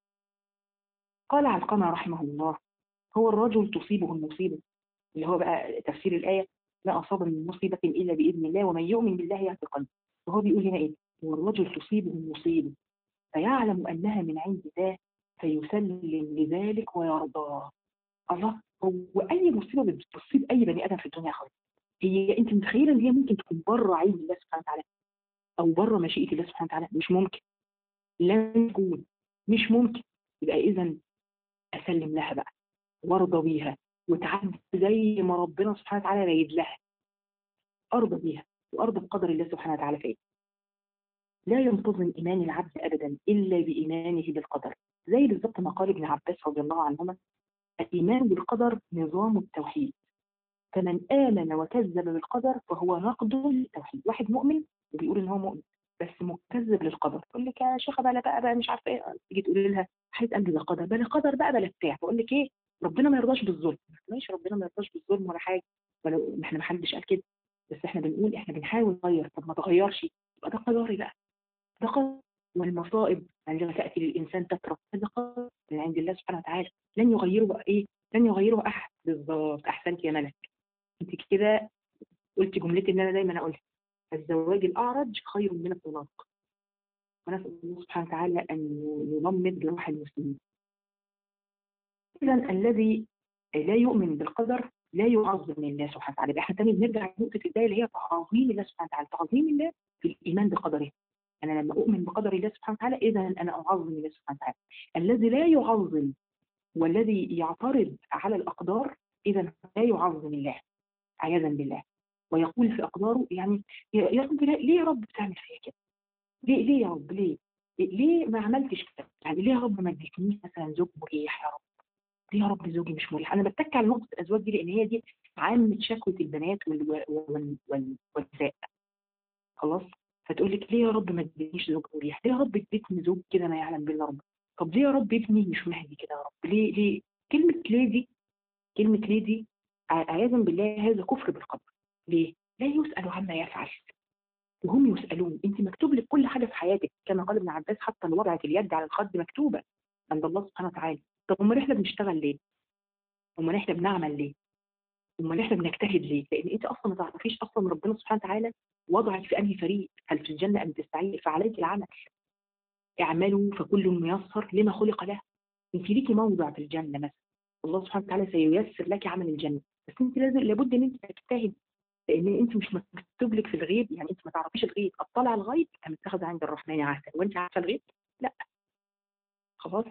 قال علقمه رحمه الله: هو الرجل تصيبه المصيبه، اللي هو بقى تفسير الايه: لا اصاب من مصيبه الا باذن الله ومن يؤمن بالله يهدي قلبه. وهو بيقول هنا ايه؟ هو الرجل تصيبه المصيبه فيعلم انها من عند الله فيسلم لذلك ويرضاه. الله، هو اي مصيبه بتصيب اي بني ادم في الدنيا خالص، هي انت متخيله ان هي ممكن تكون بره علم الله سبحانه وتعالى او بره مشيئه الله سبحانه وتعالى؟ مش ممكن، لن تكون، مش ممكن. يبقى اذا اسلم لها بقى وارضى بيها وتعدي زي ما ربنا سبحانه وتعالى رايد لها، ارضى بيها وارضى بقدر الله سبحانه وتعالى فيها. لا ينتظم ايمان العبد ابدا الا بايمانه بالقدر. زي بالظبط ما قال ابن عباس رضي الله عنهما: الايمان بالقدر نظام التوحيد، فمن آمن وكذب بالقدر فهو نقض للتوحيد. واحد مؤمن وبيقول ان هو مؤمن بس مكذب للقدر، تقول لك يا شيخه بقى مش عارفه ايه، تيجي تقولي لها حيث قلبي ده قدر، بلا قدر بقى بلا بتاع. بقول لك ايه، ربنا ما يرضاش بالظلم. ماشي، ربنا ما يرضاش بالظلم ولا حاجه، ولا احنا ما حدش قال كده، بس احنا بنقول احنا بنحاول نغير. طب ما تغيرش، يبقى ده قدري بقى، ده قدر. والمصائب عندما تاتي للانسان تترك، هذا قدر من عند الله سبحانه وتعالى، لن يغيره بقى ايه، لن يغيره احد. بالظبط، احسنت يا ملك. انت كده قلت جملتي اللي انا دايما اقولها: الزواج الاعرج خير من الطلاق. ونسال الله سبحانه وتعالى ان يضمد جراح المسلمين. اذا الذي لا يؤمن بالقدر لا يعظم الله سبحانه وتعالى. احنا تاني بنرجع لنقطه البدايه اللي هي تعظيم الله سبحانه وتعالى، تعظيم الله في الايمان بقدره. انا لما اؤمن بقدر الله سبحانه وتعالى اذا انا اعظم الله سبحانه وتعالى. الذي لا يعظم والذي يعترض على الاقدار اذا لا يعظم الله عياذا بالله، ويقول في أقداره يعني يا رب ليه يا رب بتعمل فيا كده؟ ليه يا رب ليه ما عملتش كده؟ يعني ليه يا رب ما اديتنيش مثلا زوج مريح يا رب؟ ليه يا رب زوجي مش مريح؟ أنا بتك على نقطة الأزواج دي لأن هي دي عامة شكوى البنات والنساء. خلاص، فتقول لك ليه يا رب ما اديتنيش زوج مريح؟ ليه يا رب اديتني زوج كده ما يعلم بالله رب؟ طب ليه يا رب ابني مش مهدي كده يا رب؟ ليه؟ كلمة ليه دي، كلمة ليه دي عياذا بالله هذا كفر بالقدر. ليه؟ لا يسأل عما يفعل وهم يسألون. انت مكتوب لك كل حاجة في حياتك، كما قال ابن عباس حتى وضعت اليد على الخد مكتوبة عند الله سبحانه وتعالى. طب امال احنا بنشتغل ليه؟ امال احنا بنعمل ليه؟ امال احنا بنجتهد ليه؟ لان انت اصلا ما تعرفيش اصلا ربنا سبحانه وتعالى وضعك في انهي فريق، هل في الجنة ام في السعير؟ فعليك العمل. اعملوا فكل ميسر لما خلق له. انت ليكي موضع في الجنة مثلا، الله سبحانه وتعالى سييسر لك عمل الجنة، بس انت لازم لابد ان انت تجتهد، لان انت مش مكتوب لك في الغيب، يعني انت ما تعرفيش الغيب. اطلع الغيب كما اتخذ عند الرحمن عهدا، وانت عارفه الغيب؟ لا. خلاص.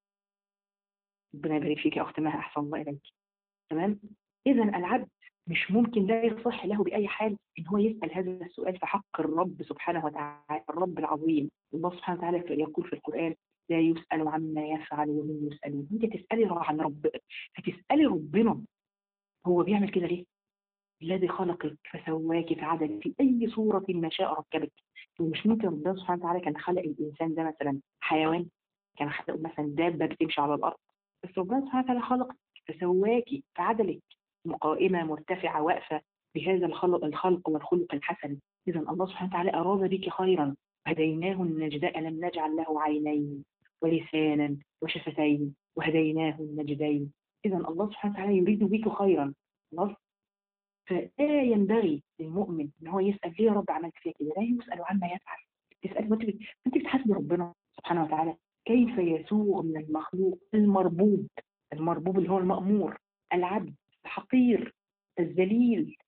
ربنا يبارك فيك يا اخت مها، احسن الله اليك. تمام. اذا العبد مش ممكن، لا يصح له باي حال ان هو يسال هذا السؤال في حق الرب سبحانه وتعالى، الرب العظيم. الله سبحانه وتعالى يقول في القران: لا يسأل عما يفعل وهم يسألون. انت تسألي عن رب، هتسألي ربنا هو بيعمل كده ليه؟ الذي خلقك فسواك فعدلك في أي صورة ما شاء ركبك. ومش ممكن ربنا سبحانه وتعالى كان خلق الإنسان ده مثلا حيوان، كان خلق مثلا دابة بتمشي على الأرض، بس ربنا سبحانه وتعالى خلق فسواك فعدلك، قائمة مرتفعة واقفة بهذا الخلق والخلق الحسن. إذا الله سبحانه وتعالى أراد بك خيرا، هديناه النجداء، لم نجعل له عينين ولسانا وشفتين وهديناه النجدين. إذا الله سبحانه وتعالى يريد بك خيرا. خلاص. فلا ينبغي للمؤمن ان هو يسال ليه يا رب عملت فيا كده، لا يسال عما يفعل. تسال وانت بتحاسب ربنا سبحانه وتعالى كيف يسوغ من المخلوق المربوب، المربوب اللي هو المأمور، العبد الحقير الذليل.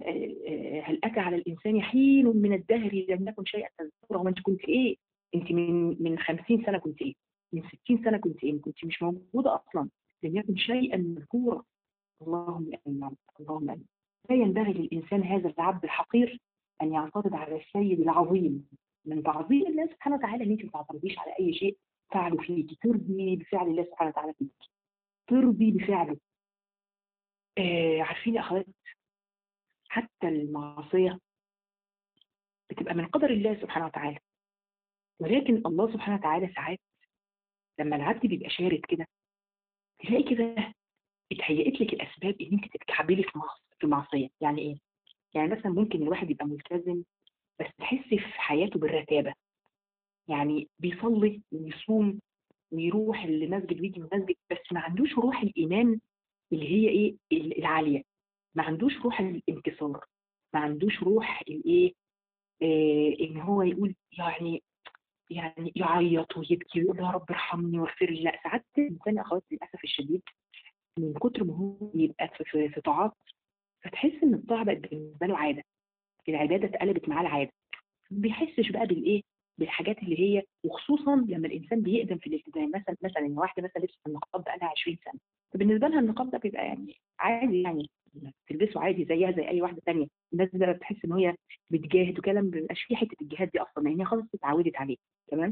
هل اتى على الانسان حين من الدهر لم يكن شيئا تذكره؟ وانت كنت ايه؟ انت من 50 سنه كنت ايه؟ من 60 سنه كنت ايه؟ كنت مش موجوده اصلا، لم يكن شيئا مذكورا. اللهم امين. اللهم امين. لا ينبغي للإنسان هذا العبد الحقير أن يعترض على السيد العظيم. من تعظيم الله سبحانه وتعالى أن أنت ما تعترضيش على أي شيء فعله فيك، ترضي بفعل الله سبحانه وتعالى فيك، ترضي بفعله. عارفين يا أخوات، حتى المعصية بتبقى من قدر الله سبحانه وتعالى، ولكن الله سبحانه وتعالى ساعات لما العبد بيبقى شارد كده، تلاقي كده اتهيأت لك الأسباب إن أنت تتكعبلي في معصية. يعني إيه؟ يعني مثلا ممكن الواحد يبقى ملتزم بس تحسي في حياته بالرتابة، يعني بيصلي ويصوم ويروح المسجد ويجي من المسجد، بس ما عندوش روح الإيمان اللي هي إيه العالية، ما عندوش روح الانتصار، ما عندوش روح الإيه، إن هو يقول يعني يعيط ويبكي ويقول يا رب ارحمني واغفر لي. لا، ساعات الإنسان يا أخواتي للأسف الشديد من كتر ما هو يبقى في طاعات، فتحس إن الطاعة بقت بالنسبة له عادة، العبادة اتقلبت معاه العادة، ما بيحسش بقى بالايه، بالحاجات اللي هي، وخصوصا لما الانسان بيقدم في الالتزام. مثلا ان واحده مثلا لبست النقاب بقى لها 20 سنه، فبالنسبه لها النقاب ده بيبقى يعني عادي، يعني تلبسه عادي زيها زي اي واحده ثانيه. الناس بقى بتحس ان هي بتجاهد وكلام، ما بيبقاش في حته الجهاد دي اصلا، لان هي خلاص اتعودت عليه. تمام.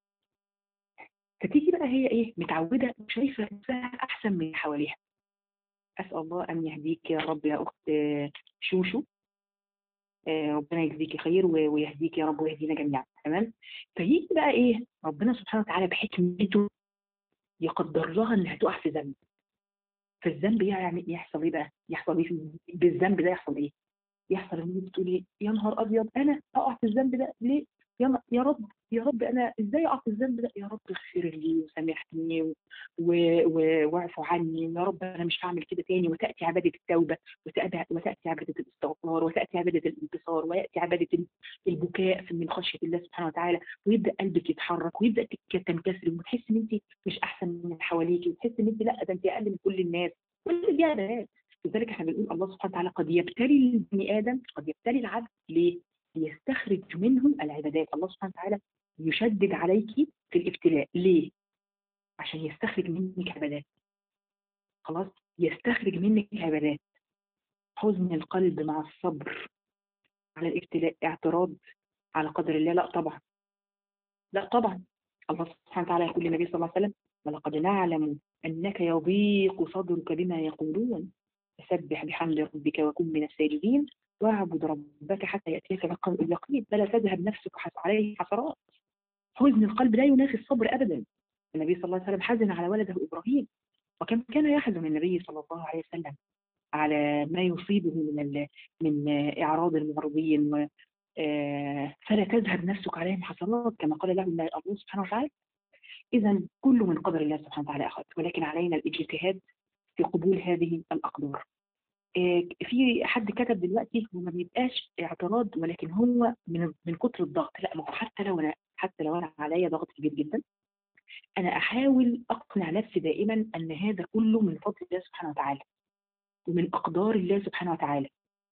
فتيجي بقى هي ايه، متعوده وشايفه نفسها احسن من اللي حواليها. اسال الله ان يهديك يا رب يا اخت شوشو. ربنا يجزيكي خير ويهديك يا رب ويهدينا جميعا. تمام. فيجي بقى ايه، ربنا سبحانه وتعالى بحكمته يقدر لها انها تقع في ذنب. فالذنب يعني يحصل ايه بقى؟ يحصل ايه بالذنب ده؟ يحصل ايه؟ يحصل ان انت تقولي يا نهار ابيض، انا اقع في الذنب ده ليه؟ يا رب، يا رب انا ازاي اقع في الذنب ده؟ يا رب اغفر لي وسامحني واعفو عني يا رب، انا مش هعمل كده تاني. وتاتي عباده التوبه، وتاتي عباده الاستغفار، وتاتي عباده الانتصار، وياتي عباده البكاء من خشيه الله سبحانه وتعالى، ويبدا قلبك يتحرك ويبدا تنكسر، وتحس ان انت مش احسن من اللي حواليك، وتحس ان انت لا، ده انت اقل من كل الناس. كل دي عبادات. لذلك احنا بنقول الله سبحانه وتعالى قد يبتلي البني ادم، قد يبتلي العبد ليه؟ ليستخرج منه العبادات. الله سبحانه وتعالى يشدد عليك في الابتلاء ليه؟ عشان يستخرج منك عبادات. خلاص، يستخرج منك عبادات. حزن القلب مع الصبر على الابتلاء اعتراض على قدر الله؟ لا طبعا، لا طبعا. الله سبحانه وتعالى يقول للنبي صلى الله عليه وسلم: ولقد نعلم انك يضيق صدرك بما يقولون فسبح بحمد ربك وكن من الساجدين واعبد ربك حتى يأتيك اليقين فلا تذهب نفسك عليه حسرات. حزن القلب لا ينافي الصبر أبدا. النبي صلى الله عليه وسلم حزن على ولده إبراهيم، وكم كان يحزن النبي صلى الله عليه وسلم على ما يصيبه من إعراض المعرضين فلا تذهب نفسك عليهم حسرات كما قال له الله سبحانه وتعالى. إذا كله من قدر الله سبحانه وتعالى أخذ، ولكن علينا الاجتهاد في قبول هذه الأقدار. في حد كتب دلوقتي هو ما بيبقاش اعتراض، ولكن هو من كتر الضغط. لا، ما هو حتى لو انا عليا ضغط كبير جدا، انا احاول اقنع نفسي دائما ان هذا كله من فضل الله سبحانه وتعالى ومن اقدار الله سبحانه وتعالى.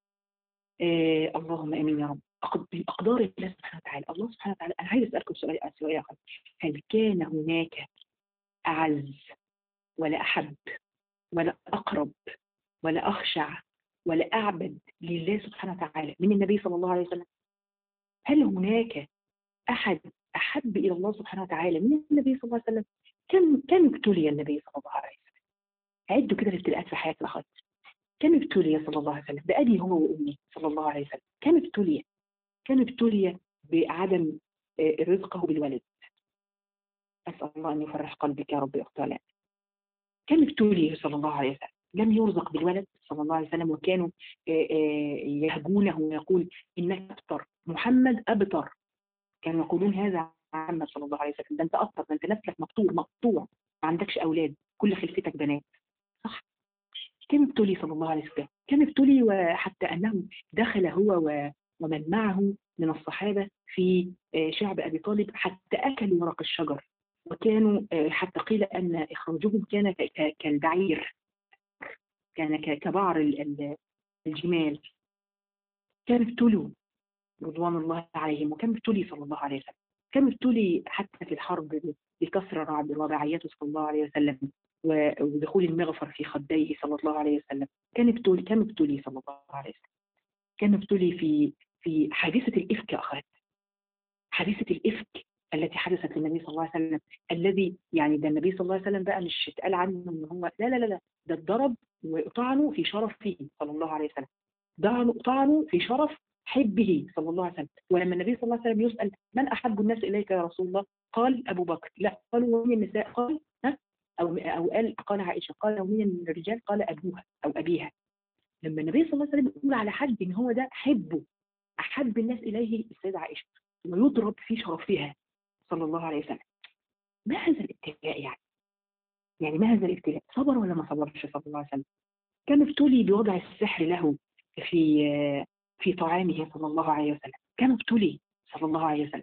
اللهم امين يا رب. من اقدار الله سبحانه وتعالى. الله سبحانه وتعالى، انا عايز اسالكم سؤال اخر. هل كان هناك اعز ولا احب ولا اقرب ولا اخشع ولا اعبد لله سبحانه وتعالى من النبي صلى الله عليه وسلم؟ هل هناك احد احب الى الله سبحانه وتعالى من النبي صلى الله عليه وسلم؟ كم ابتلي النبي صلى الله عليه وسلم؟ عدوا كده الابتلاءات في حياه الاخوات. كم ابتلي صلى الله عليه وسلم بأبي هو وأمي صلى الله عليه وسلم؟ كم ابتلي بعدم رزقه بالولد. أسأل الله أن يفرح قلبك يا رب يا أخت علاء. كم ابتلي صلى الله عليه وسلم لم يرزق بالولد صلى الله عليه وسلم، وكانوا يهجونه ويقول إنك أبتر، محمد أبتر. كانوا يقولون هذا عن محمد صلى الله عليه وسلم، ده أنت أبتر، ده أنت نسلك مقطوع، ما عندكش أولاد، كل خلفتك بنات. صح. كم ابتلي صلى الله عليه وسلم، كم ابتلي، وحتى أنه دخل هو ومن معه من الصحابة في شعب أبي طالب حتى أكلوا ورق الشجر، وكانوا حتى قيل أن إخراجهم كان كالبعير، كان كبعر الجمال. كم ابتلوا رضوان الله عليهم، وكم ابتلي صلى الله عليه وسلم. كم ابتلي حتى في الحرب بكسر رباعيته صلى الله عليه وسلم ودخول المغفر في خديه صلى الله عليه وسلم. كم ابتلي صلى الله عليه وسلم. كم ابتلي في حادثة الإفك يا أخوات. حادثة الإفك التي حدثت للنبي صلى الله عليه وسلم، الذي يعني ده النبي صلى الله عليه وسلم بقى مش اتقال عنه ان هو لا لا لا لا، ده اتضرب وطعنوا في شرفه صلى الله عليه وسلم، طعنوا في شرف حبه صلى الله عليه وسلم. ولما النبي صلى الله عليه وسلم يسأل من أحب الناس إليك يا رسول الله؟ قال أبو بكر. لا، قالوا ومن النساء؟ قال ها، قال عائشة. قال ومن الرجال؟ قال أبوها أو أبيها. لما النبي صلى الله عليه وسلم يقول على حد ان هو ده حبه، احب الناس اليه السيده عائشه، ويضرب في شرفها صلى الله عليه وسلم، ما هذا الابتلاء يعني ما هذا الابتلاء؟ صبر ولا ما صبرش صلى الله عليه وسلم؟ كم ابتلي بوضع السحر له في في طعامه صلى الله عليه وسلم. كم ابتلي صلى الله عليه وسلم.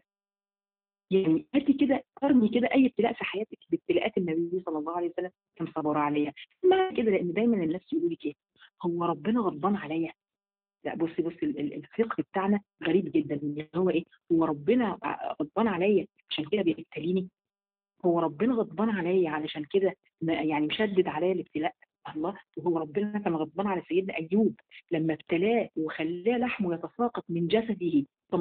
يعني هاتي كده، قارني كده اي ابتلاء في حياتك بابتلاءات النبي صلى الله عليه وسلم، كم صبر عليها. ما كده، لان دايما الناس يقولوا لك ايه، هو ربنا غضبان عليا؟ لا، بصي الفقه بتاعنا غريب جدا، ان هو ايه، هو ربنا غضبان عليا عشان كده بيبتليني؟ هو ربنا غضبان عليا علشان كده يعني مشدد عليا الابتلاء؟ الله. وهو ربنا كان غضبان على سيدنا ايوب لما ابتلاه وخلاه لحمه يتساقط من جسده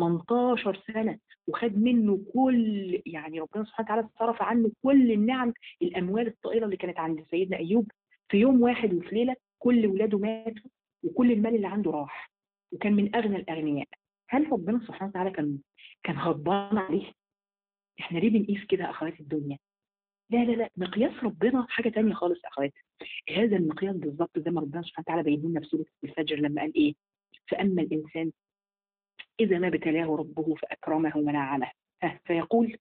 18 سنه، وخد منه كل، يعني ربنا سبحانه وتعالى صرف عنه كل النعم، الاموال الطائله اللي كانت عند سيدنا ايوب. في يوم واحد وفي ليله كل ولاده ماتوا وكل المال اللي عنده راح، وكان من اغنى الاغنياء. هل ربنا سبحانه وتعالى كان غضبان عليه؟ احنا ليه بنقيس كده اخوات الدنيا؟ لا لا لا، مقياس ربنا حاجه تانية خالص يا اخوات. هذا المقياس بالظبط زي ما ربنا سبحانه وتعالى بين لنا في سوره الفجر لما قال ايه، فاما الانسان اذا ما ابتلاه ربه فاكرمه ونعمه فيقول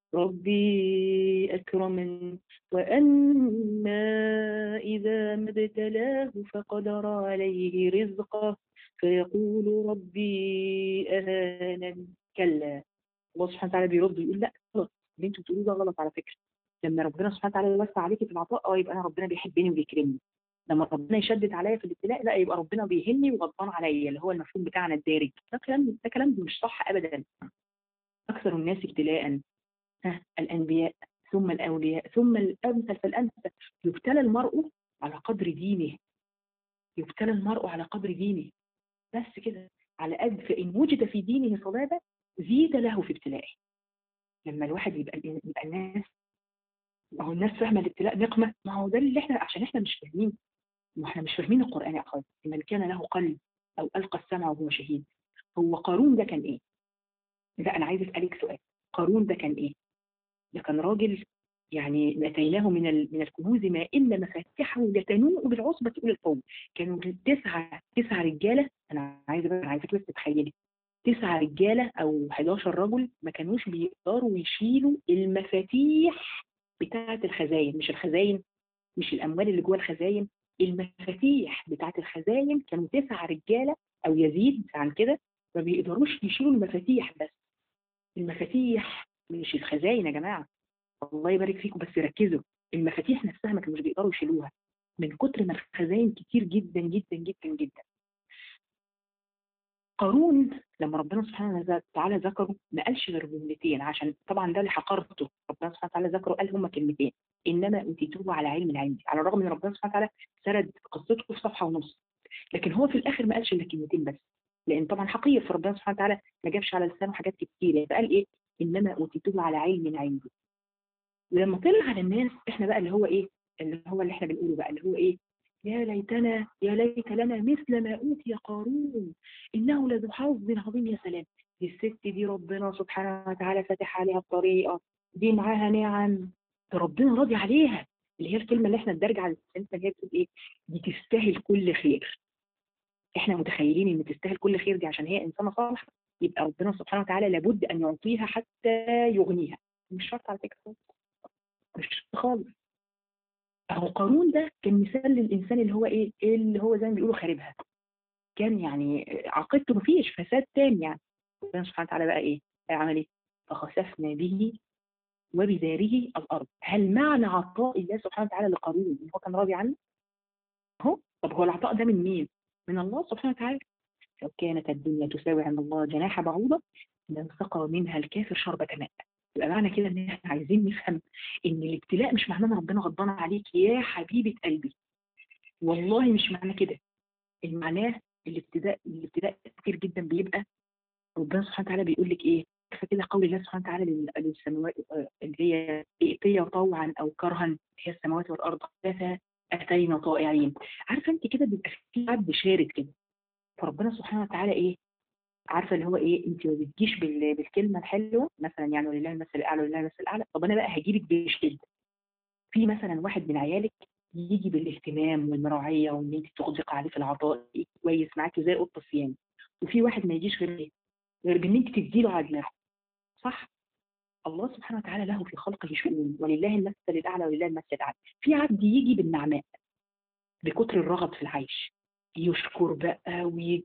ربي أكرمن، وأما إذا ما ابتلاه فقدر عليه رزقه فيقول ربي أهانن. كلا. الله سبحانه وتعالى بيرد يقول لا، غلط اللي انتوا بتقولوه ده، غلط على فكرة. لما ربنا سبحانه وتعالى يوسع عليكي في العطاء يبقى انا ربنا بيحبني وبيكرمني. لما ربنا يشدد عليا في الابتلاء لا، يبقى ربنا بيهني وغضبان عليا، اللي هو المفهوم بتاعنا الدارج. ده كلام مش صح ابدا. اكثر الناس ابتلاء الأنبياء، ثم الأولياء، ثم الأمثل فالأمثل. يبتلى المرء على قدر دينه، يبتلى المرء على قدر دينه، بس كده. على قد فإن وجد في دينه صلابة زيد له في ابتلائه. لما الواحد يبقى الناس، ما هو الناس فاهمة الابتلاء نقمة، ما هو ده اللي احنا، عشان احنا مش فاهمين، ما احنا مش فاهمين القرآن يا أخوات. من كان له قلب أو ألقى السمع وهو شهيد. هو قارون ده كان إيه؟ لا، أنا عايز أسألك سؤال. قارون ده كان إيه؟ ده كان راجل، يعني اتيناه من الكنوز ما ان مفاتحه لتنوء بالعصبه اولي القوه. كانوا تسعه رجاله. انا عايزه بس تتخيلي 9 رجاله او 11 رجل ما كانوش بيقدروا يشيلوا المفاتيح بتاعه الخزاين، مش الخزاين، مش الاموال اللي جوه الخزاين، المفاتيح بتاعه الخزاين كانوا 9 رجاله او يزيد عن كده، ما بيقدروش يشيلوا المفاتيح بس. المفاتيح مش الخزاين يا جماعه، الله يبارك فيكم، بس ركزوا، المفاتيح نفسها ما كانوش بيقدروا يشيلوها من كتر ما الخزاين كتير جدا جدا جدا جدا. قارون لما ربنا سبحانه وتعالى ذكره ما قالش غير جملتين، عشان طبعا ده اللي حقرته. ربنا سبحانه وتعالى ذكره قال هما كلمتين: انما اوتيتوه على علم عندي، على الرغم ان ربنا سبحانه وتعالى سرد قصته في صفحه ونص، لكن هو في الاخر ما قالش الا كلمتين بس، لان طبعا حقير في ربنا سبحانه وتعالى ما جابش على لسانه حاجات كتير، فقال ايه؟ انما اوتيتوه على علم عندي. ولما طلع على الناس احنا بقى اللي هو ايه، اللي احنا بنقوله بقى اللي هو ايه، يا ليتنا يا ليت لنا مثل ما اوتي قارون انه لذو حظ عظيم. يا سلام، دي الست دي ربنا سبحانه وتعالى فاتح عليها الطريقه، دي معاها نعم، ده ربنا راضي عليها، اللي هي الكلمه اللي احنا الدارجه على لساننا اللي هي بتقول ايه، دي تستاهل كل خير. احنا متخيلين ان تستاهل كل خير دي عشان هي انسانه صالحه، يبقى ربنا سبحانه وتعالى لابد ان يعطيها حتى يغنيها. مش شرط على فكره، مش شرط خالص. اهو قارون ده كان مثال للانسان اللي هو ايه، اللي هو زي ما بيقولوا خاربها، كان يعني عقيدته مفيش، فساد تام يعني. ربنا سبحانه وتعالى بقى ايه عمل ايه؟ فخسفنا به وبداره الارض. هل معنى عطاء الله سبحانه وتعالى لقارون ان هو كان راضي عنه؟ اهو. طب هو العطاء ده من مين؟ من الله سبحانه وتعالى. لو كانت الدنيا تساوي عند الله جناح بعوضه لانسقى منها الكافر شربة ماء. يبقى معنى كده ان احنا عايزين نفهم ان الابتلاء مش معناه ان ربنا غضبان عليك يا حبيبه قلبي، والله مش معنى كده. المعناه الابتداء كتير جدا بيبقى ربنا سبحانه وتعالى بيقول لك ايه، فكده قول الله سبحانه وتعالى للسماوات اللي هي ائتيا طوعا او كرها، هي السماوات والارض قالتا اتينا طائعين. عارفه انت كده بيبقى في عبد شارد كده، فربنا سبحانه وتعالى ايه، عارفه اللي هو ايه، انت ما بتجيش بالكلمه الحلوه مثلا، يعني ولله المثل الاعلى ولله المثل الاعلى، طب انا بقى هجيبك بالشده. في مثلا واحد من عيالك يجي بالاهتمام والمراعيه وان انت تغدق عليه في العطاء كويس معاكي زي قطه الصيام، وفي واحد ما يجيش غير ايه، غير بان انت تديله على دماغه. صح؟ الله سبحانه وتعالى له في خلقه شؤون، ولله المثل الاعلى ولله المثل الاعلى. في عبد يجي بالنعماء بكتر الرغب في العيش، يشكر بقى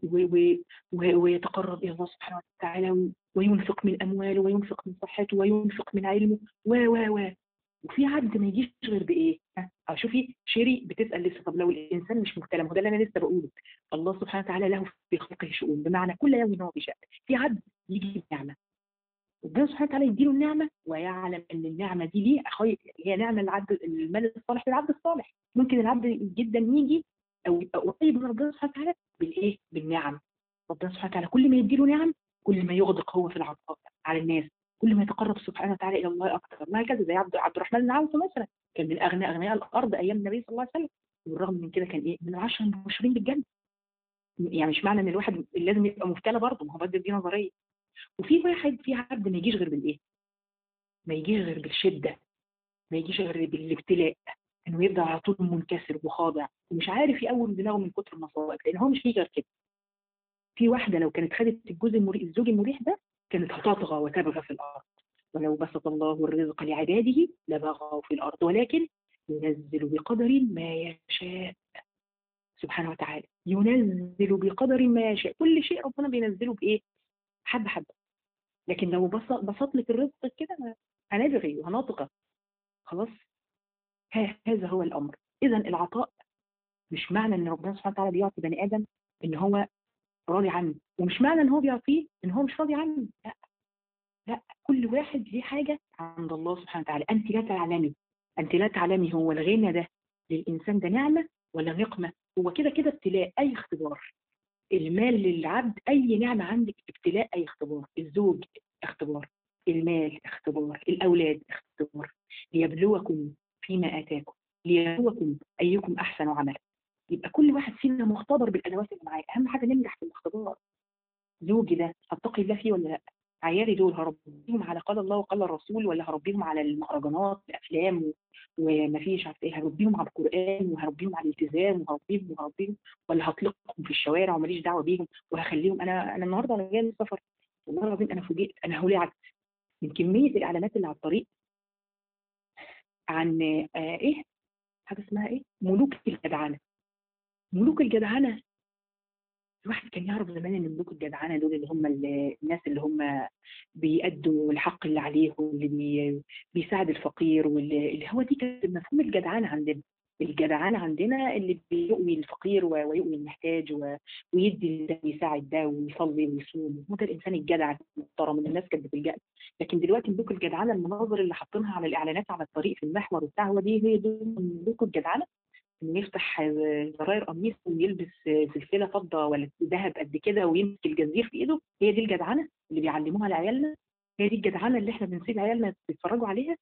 ويتقرب الى الله سبحانه وتعالى وينفق من امواله وينفق من صحته وينفق من علمه و وفي عبد ما يجيش غير بايه؟ ها شوفي شيري بتسال لسه، طب لو الانسان مش مبتلى، ما هو ده اللي انا لسه بقوله. الله سبحانه وتعالى له في خلقه شؤون، بمعنى كل يوم هو بشأن. في عبد يجي بنعمه، ربنا سبحانه وتعالى يديله النعمه ويعلم ان النعمه دي ليه هي نعمه العبد المال الصالح للعبد الصالح. ممكن العبد جدا يجي او يبقى قريب من ربنا سبحانه وتعالى بالايه؟ بالنعم. ربنا سبحانه وتعالى كل ما يديله نعم كل ما يغدق هو في العطاء على الناس، كل ما يتقرب سبحانه وتعالى الى الله اكثر، وهكذا. زي عبد الرحمن بن عوف مثلا، كان من اغنياء الارض ايام النبي صلى الله عليه وسلم، والرغم من كده كان ايه؟ من العشر المبشرين بالجنه. يعني مش معنى ان الواحد لازم يبقى مبتلى برضه، ما هو برضه دي نظريه. وفي واحد في عبد ما يجيش غير بالايه؟ ما يجيش غير بالشده، ما يجيش غير بالابتلاء، انه يفضل على طول منكسر وخاضع ومش عارف يقوم دماغه من كتر المصائب، لان هو مش فيه غير كده. في واحده لو كانت خدت الزوج المريح ده كانت هتطغى وتبغى في الارض، ولو بسط الله الرزق لعباده لبغوا في الارض، ولكن ينزل بقدر ما يشاء. سبحانه وتعالى ينزل بقدر ما يشاء، كل شيء ربنا بينزله بايه؟ حبه حبه. لكن لو بسط لك الرزق كده هنبغي وهنطغى خلاص. هذا هو الامر. اذا العطاء مش معنى ان ربنا سبحانه وتعالى بيعطي بني ادم ان هو راضي عنه، ومش معنى ان هو بيعطيه ان هو مش راضي عنه، لا. لا، كل واحد ليه حاجه عند الله سبحانه وتعالى. انت لا تعلمي هو الغنى ده للانسان ده نعمه ولا نقمه. هو كده كده ابتلاء، اي اختبار. المال للعبد اي نعمه عندك ابتلاء، اي اختبار. الزوج اختبار، المال اختبار، الاولاد اختبار، ليبلوكم فيما اتاكم ليبلوكم ايكم احسن عملا. يبقى كل واحد فينا مختبر بالادوات اللي معاه، اهم حاجه ننجح في الاختبار. زوجي ده اتقي الله فيه ولا لا؟ عيالي دول هربيهم على قال الله وقال الرسول، ولا هربيهم على المهرجانات الافلام ومفيش عارف ايه؟ هربيهم على القران وهربيهم على الالتزام وهربيهم، ولا هطلقهم في الشوارع وماليش دعوه بيهم وهخليهم؟ انا النهارده وانا جايه من السفر والله العظيم انا فوجئت، انا هولعت من كميه الاعلانات اللي على الطريق عن ايه، حاجه اسمها ايه، ملوك الجدعنه. ملوك الجدعنه، الواحد كان يعرف زمان ان ملوك الجدعنه دول اللي هم الناس اللي هم بيأدوا الحق اللي عليهم، اللي بيساعد الفقير، واللي هو دي كانت مفهوم الجدعنه عندنا. الجدعنه عندنا اللي بيؤوي الفقير ويؤوي المحتاج ويدي ده ويساعد ده ويصلي ويصوم، هو ده الانسان الجدع المحترم اللي الناس كانت بتلجأ له. لكن دلوقتي ملوك الجدعنه المناظر اللي حاطينها على الاعلانات على الطريق في المحور وبتاع، هو دي هي دول ملوك الجدعنه. انه يفتح زراير قميص ويلبس سلسله فضه ولا ذهب قد كده ويمسك الجنزير في ايده، هي دي الجدعنه اللي بيعلموها لعيالنا؟ هي دي الجدعنه اللي احنا بنسيب عيالنا يتفرجوا عليها؟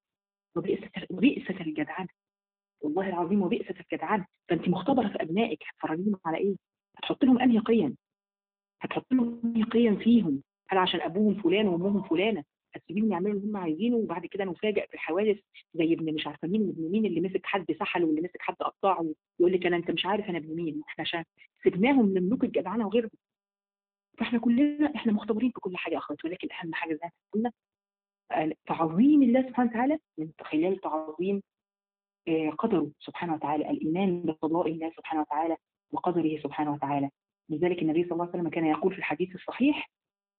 وبئست الجدعنه، والله العظيم وبئست الجدعنه. فانت مختبره في ابنائك، هتفرجيهم على ايه؟ هتحط لهم انهي قيم؟ هتحط لهم انهي قيم فيهم؟ هل عشان ابوهم فلان وامهم فلانه هتسيبيهم يعملوا اللي هم عايزينه وبعد كده نفاجئ بحوادث زي ابن مش عارفه مين وابن مين اللي مسك حد سحله واللي مسك حد قطعه ويقول لك انا انت مش عارف انا ابن مين؟ احنا عشان سيبناهم لملوك الجدعنه وغيرهم. فاحنا كلنا احنا مختبرين في كل حاجه يا اخواتي، ولكن اهم حاجه زي ما قلنا تعظيم الله سبحانه وتعالى، من خلال تعظيم قدره سبحانه وتعالى، الايمان بقضاء الله سبحانه وتعالى وقدره سبحانه وتعالى. لذلك النبي صلى الله عليه وسلم كان يقول في الحديث الصحيح: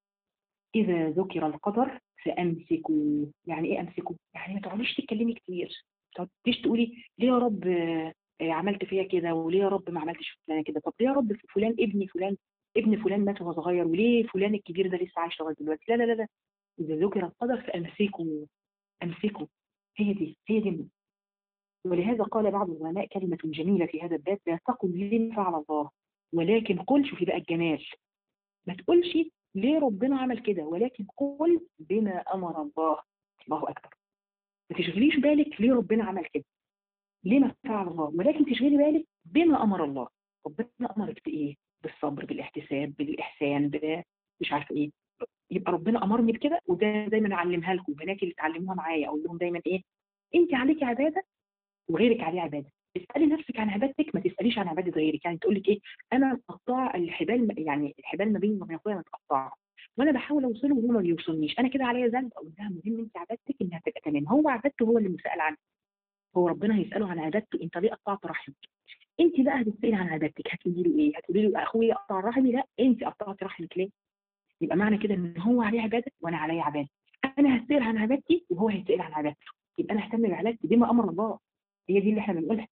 إذا ذكر القدر فأمسكوا. يعني إيه أمسكوا؟ يعني ما تقعديش تتكلمي كتير، ما تقعديش تقولي ليه يا رب عملت فيا كده، وليه يا رب ما عملتش في فلان كده، طب ليه يا رب فلان ابن فلان مات وهو صغير، وليه فلان الكبير ده لسه عايش لغايه دلوقتي؟ لا لا لا لا، إذا ذكر القدر فأمسكوا. أمسكوا، هي دي. ولهذا قال بعض العلماء كلمة جميلة في هذا الباب: لا تقل لما فعل الله، ولكن قل، شوفي بقى الجمال، ما تقولش ليه ربنا عمل كده، ولكن قل بما امر الله. الله اكبر. ما تشغليش بالك ليه ربنا عمل كده، ليه ما فعل الله، ولكن تشغلي بالك بما امر الله. ربنا امرك بايه؟ بالصبر، بالاحتساب، بالاحسان، مش عارفه ايه. يبقى ربنا امرني بكده، وده دايما اعلمها لكم بناتي اللي اتعلموها معايا، اقول لهم دايما ايه: انت عليكي عباده وغيرك عليه عباده. اسالي نفسك عن عبادتك، ما تساليش عن عباده غيرك. يعني تقول لك ايه: انا مقطعه الحبال، يعني الحبال ما بيني وبين اخويا متقطعه وانا بحاول اوصله وهو ما بيوصلنيش، انا كده عليا ذنب؟ اقول لها مهم انت عبادتك انها تبقى تمام. هو عبادته هو اللي مسال عنها، هو ربنا هيساله عن عبادته، انت ليه قطعت رحمك؟ انت بقى هتسالي عن عبادتك، هتقولي له ايه؟ هتقولي له اخويا قطع رحمي؟ لا، انت قطعت رحمك ليه؟ يبقى معنى كده ان هو عليه عباده وانا عليا عباده، انا هسال عن عبادتي وهو هيسال عن عبادته، يبقى انا اهتم بعبادتي بما امر الله. هي دي اللي احنا بنقولها.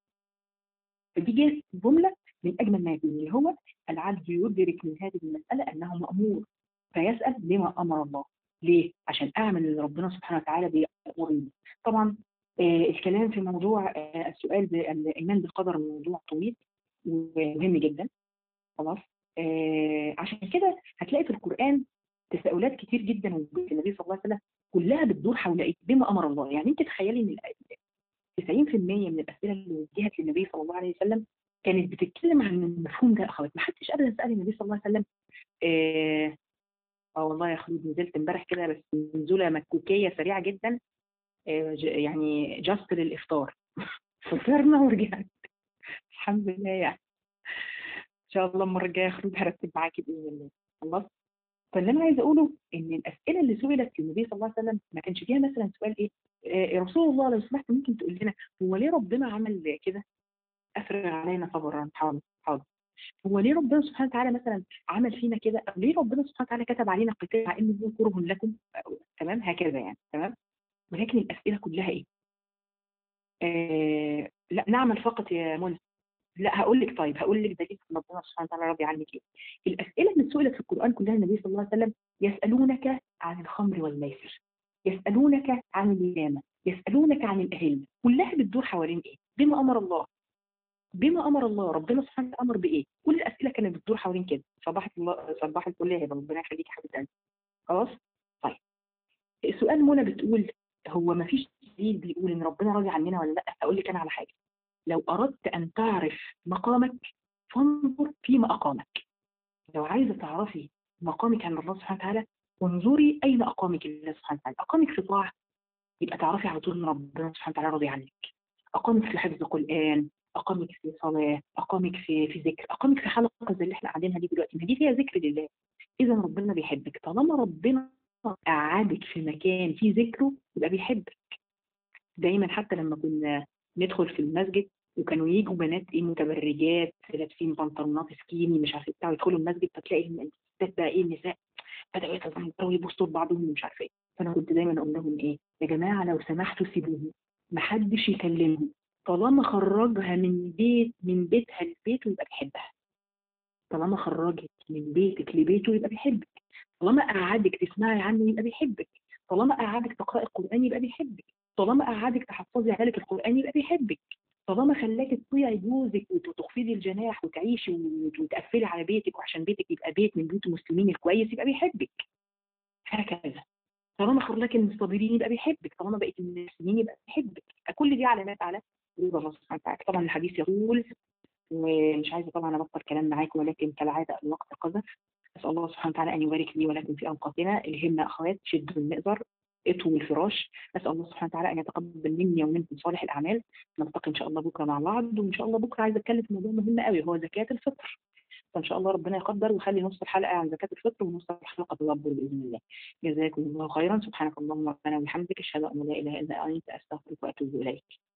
فدي جملة من أجمل ما يكون، اللي هو العبد يدرك من هذه المسألة أنه مأمور فيسأل بما أمر الله. ليه؟ عشان أعمل اللي ربنا سبحانه وتعالى بيأمرني. طبعا الكلام في موضوع السؤال بالإيمان بالقدر موضوع طويل ومهم جدا. خلاص. عشان كده هتلاقي في القرآن تساؤلات كتير جدا، وفي النبي صلى الله عليه وسلم كلها بتدور حول إيه؟ بما أمر الله. يعني أنت تخيلي إن 90% من الاسئله اللي وجهت للنبي صلى الله عليه وسلم كانت بتتكلم عن المفهوم ده يا اخوات. ما حدش ابدا سال النبي صلى الله عليه وسلم والله يا خالد نزلت امبارح كده بس نزوله مكوكيه سريعه جدا، يعني جاست للافطار فطرنا ورجعت الحمد لله يعني. ان شاء الله المره الجايه يا خالد هرتب معاكي باذن الله. خلاص. فاللي انا عايزه اقوله ان الاسئله اللي سئلت للنبي صلى الله عليه وسلم ما كانش فيها مثلا سؤال ايه: يا رسول الله لو سمحت ممكن تقول لنا هو ليه ربنا عمل كده؟ افرغ علينا صبرا. حاضر حاضر. هو ليه ربنا سبحانه وتعالى مثلا عمل فينا كده؟ او ليه ربنا سبحانه وتعالى كتب علينا قتال مع انه هو كره لكم؟ تمام، هكذا يعني. تمام. ولكن الاسئله كلها ايه؟ لا نعمل فقط يا منى. لا هقول لك، طيب هقول لك دليل ربنا سبحانه وتعالى راضي عنك ايه. الاسئله اللي سئلت في القران كلها النبي صلى الله عليه وسلم: يسالونك عن الخمر والميسر، يسالونك عن اليمامه، يسالونك عن الاهله، كلها بتدور حوالين ايه؟ بما امر الله. بما امر الله، ربنا سبحانه وتعالى امر بايه؟ كل الاسئله كانت بتدور حوالين كده. صباح الله، صباح الفل يا هبه، ربنا يخليكي حبيبه قلبي. خلاص. طيب سؤال منى بتقول: هو ما فيش دليل بيقول ان ربنا راضي عننا ولا لا؟ اقول لك انا على حاجه: لو اردت ان تعرف مقامك فانظر فيما اقامك. لو عايزه تعرفي مقامك عند الله سبحانه وتعالى وانظري أين أقامك الله سبحانه وتعالى. أقامك في طاعة يبقى تعرفي على طول إن ربنا سبحانه وتعالى راضي عنك. أقامك في حفظ قرآن، أقامك في صلاة، أقامك في ذكر، أقامك في حلقة زي اللي احنا قاعدينها دي دلوقتي، ما دي فيها ذكر لله. إذا ربنا بيحبك. طالما ربنا قعدك في مكان فيه ذكره يبقى بيحبك. دايما حتى لما كنا ندخل في المسجد وكانوا يجوا بنات ايه متبرجات لابسين بنطلونات سكيني مش عارفه بتاع يدخلوا المسجد، فتلاقي الستات بقى ايه النساء بدأوا يتذمروا ويبصوا لبعضهم ومش عارفه ايه. فانا كنت دايما اقول لهم ايه يا جماعه لو سمحتوا سيبوهم، محدش يكلمهم. طالما خرجها من بيتها لبيته يبقى بيحبها. طالما خرجت من بيتك لبيته يبقى بيحبك. طالما قعدك تسمعي عنه يبقى بيحبك. طالما قعدك تقرأي القرآن يبقى بيحبك. طالما قعدك تحفظي عيالك القرآن يبقى بيحبك. طالما خلاك تطيعي جوزك وتخفضي الجناح وتعيشي وتقفلي على بيتك وعشان بيتك يبقى بيت من بيوت المسلمين الكويس يبقى بيحبك. هكذا. طالما خلاك من الصابرين يبقى بيحبك. طالما بقيت من المسلمين يبقى بيحبك. كل دي علامات على رضا الله سبحانه وتعالى. طبعا الحديث يطول ومش عايزه طبعا ابطل كلام معاكم، ولكن كالعاده الوقت قذف. اسال الله سبحانه وتعالى ان يبارك لي ولكم في اوقاتنا. الهمه اخوات شدوا المئزر، اطووا الفراش. اسال الله سبحانه وتعالى ان يتقبل مني ومنكم صالح الاعمال. نلتقي ان شاء الله بكره مع بعض، وان شاء الله بكره عايزه اتكلم في موضوع مهم قوي هو زكاه الفطر. فان شاء الله ربنا يقدر ويخلي نص الحلقه عن زكاه الفطر ونص الحلقه تدبر باذن الله. جزاكم الله خيرا. سبحانك اللهم ربنا وبحمدك اشهد ان لا اله الا انت استغفرك واتوب اليك.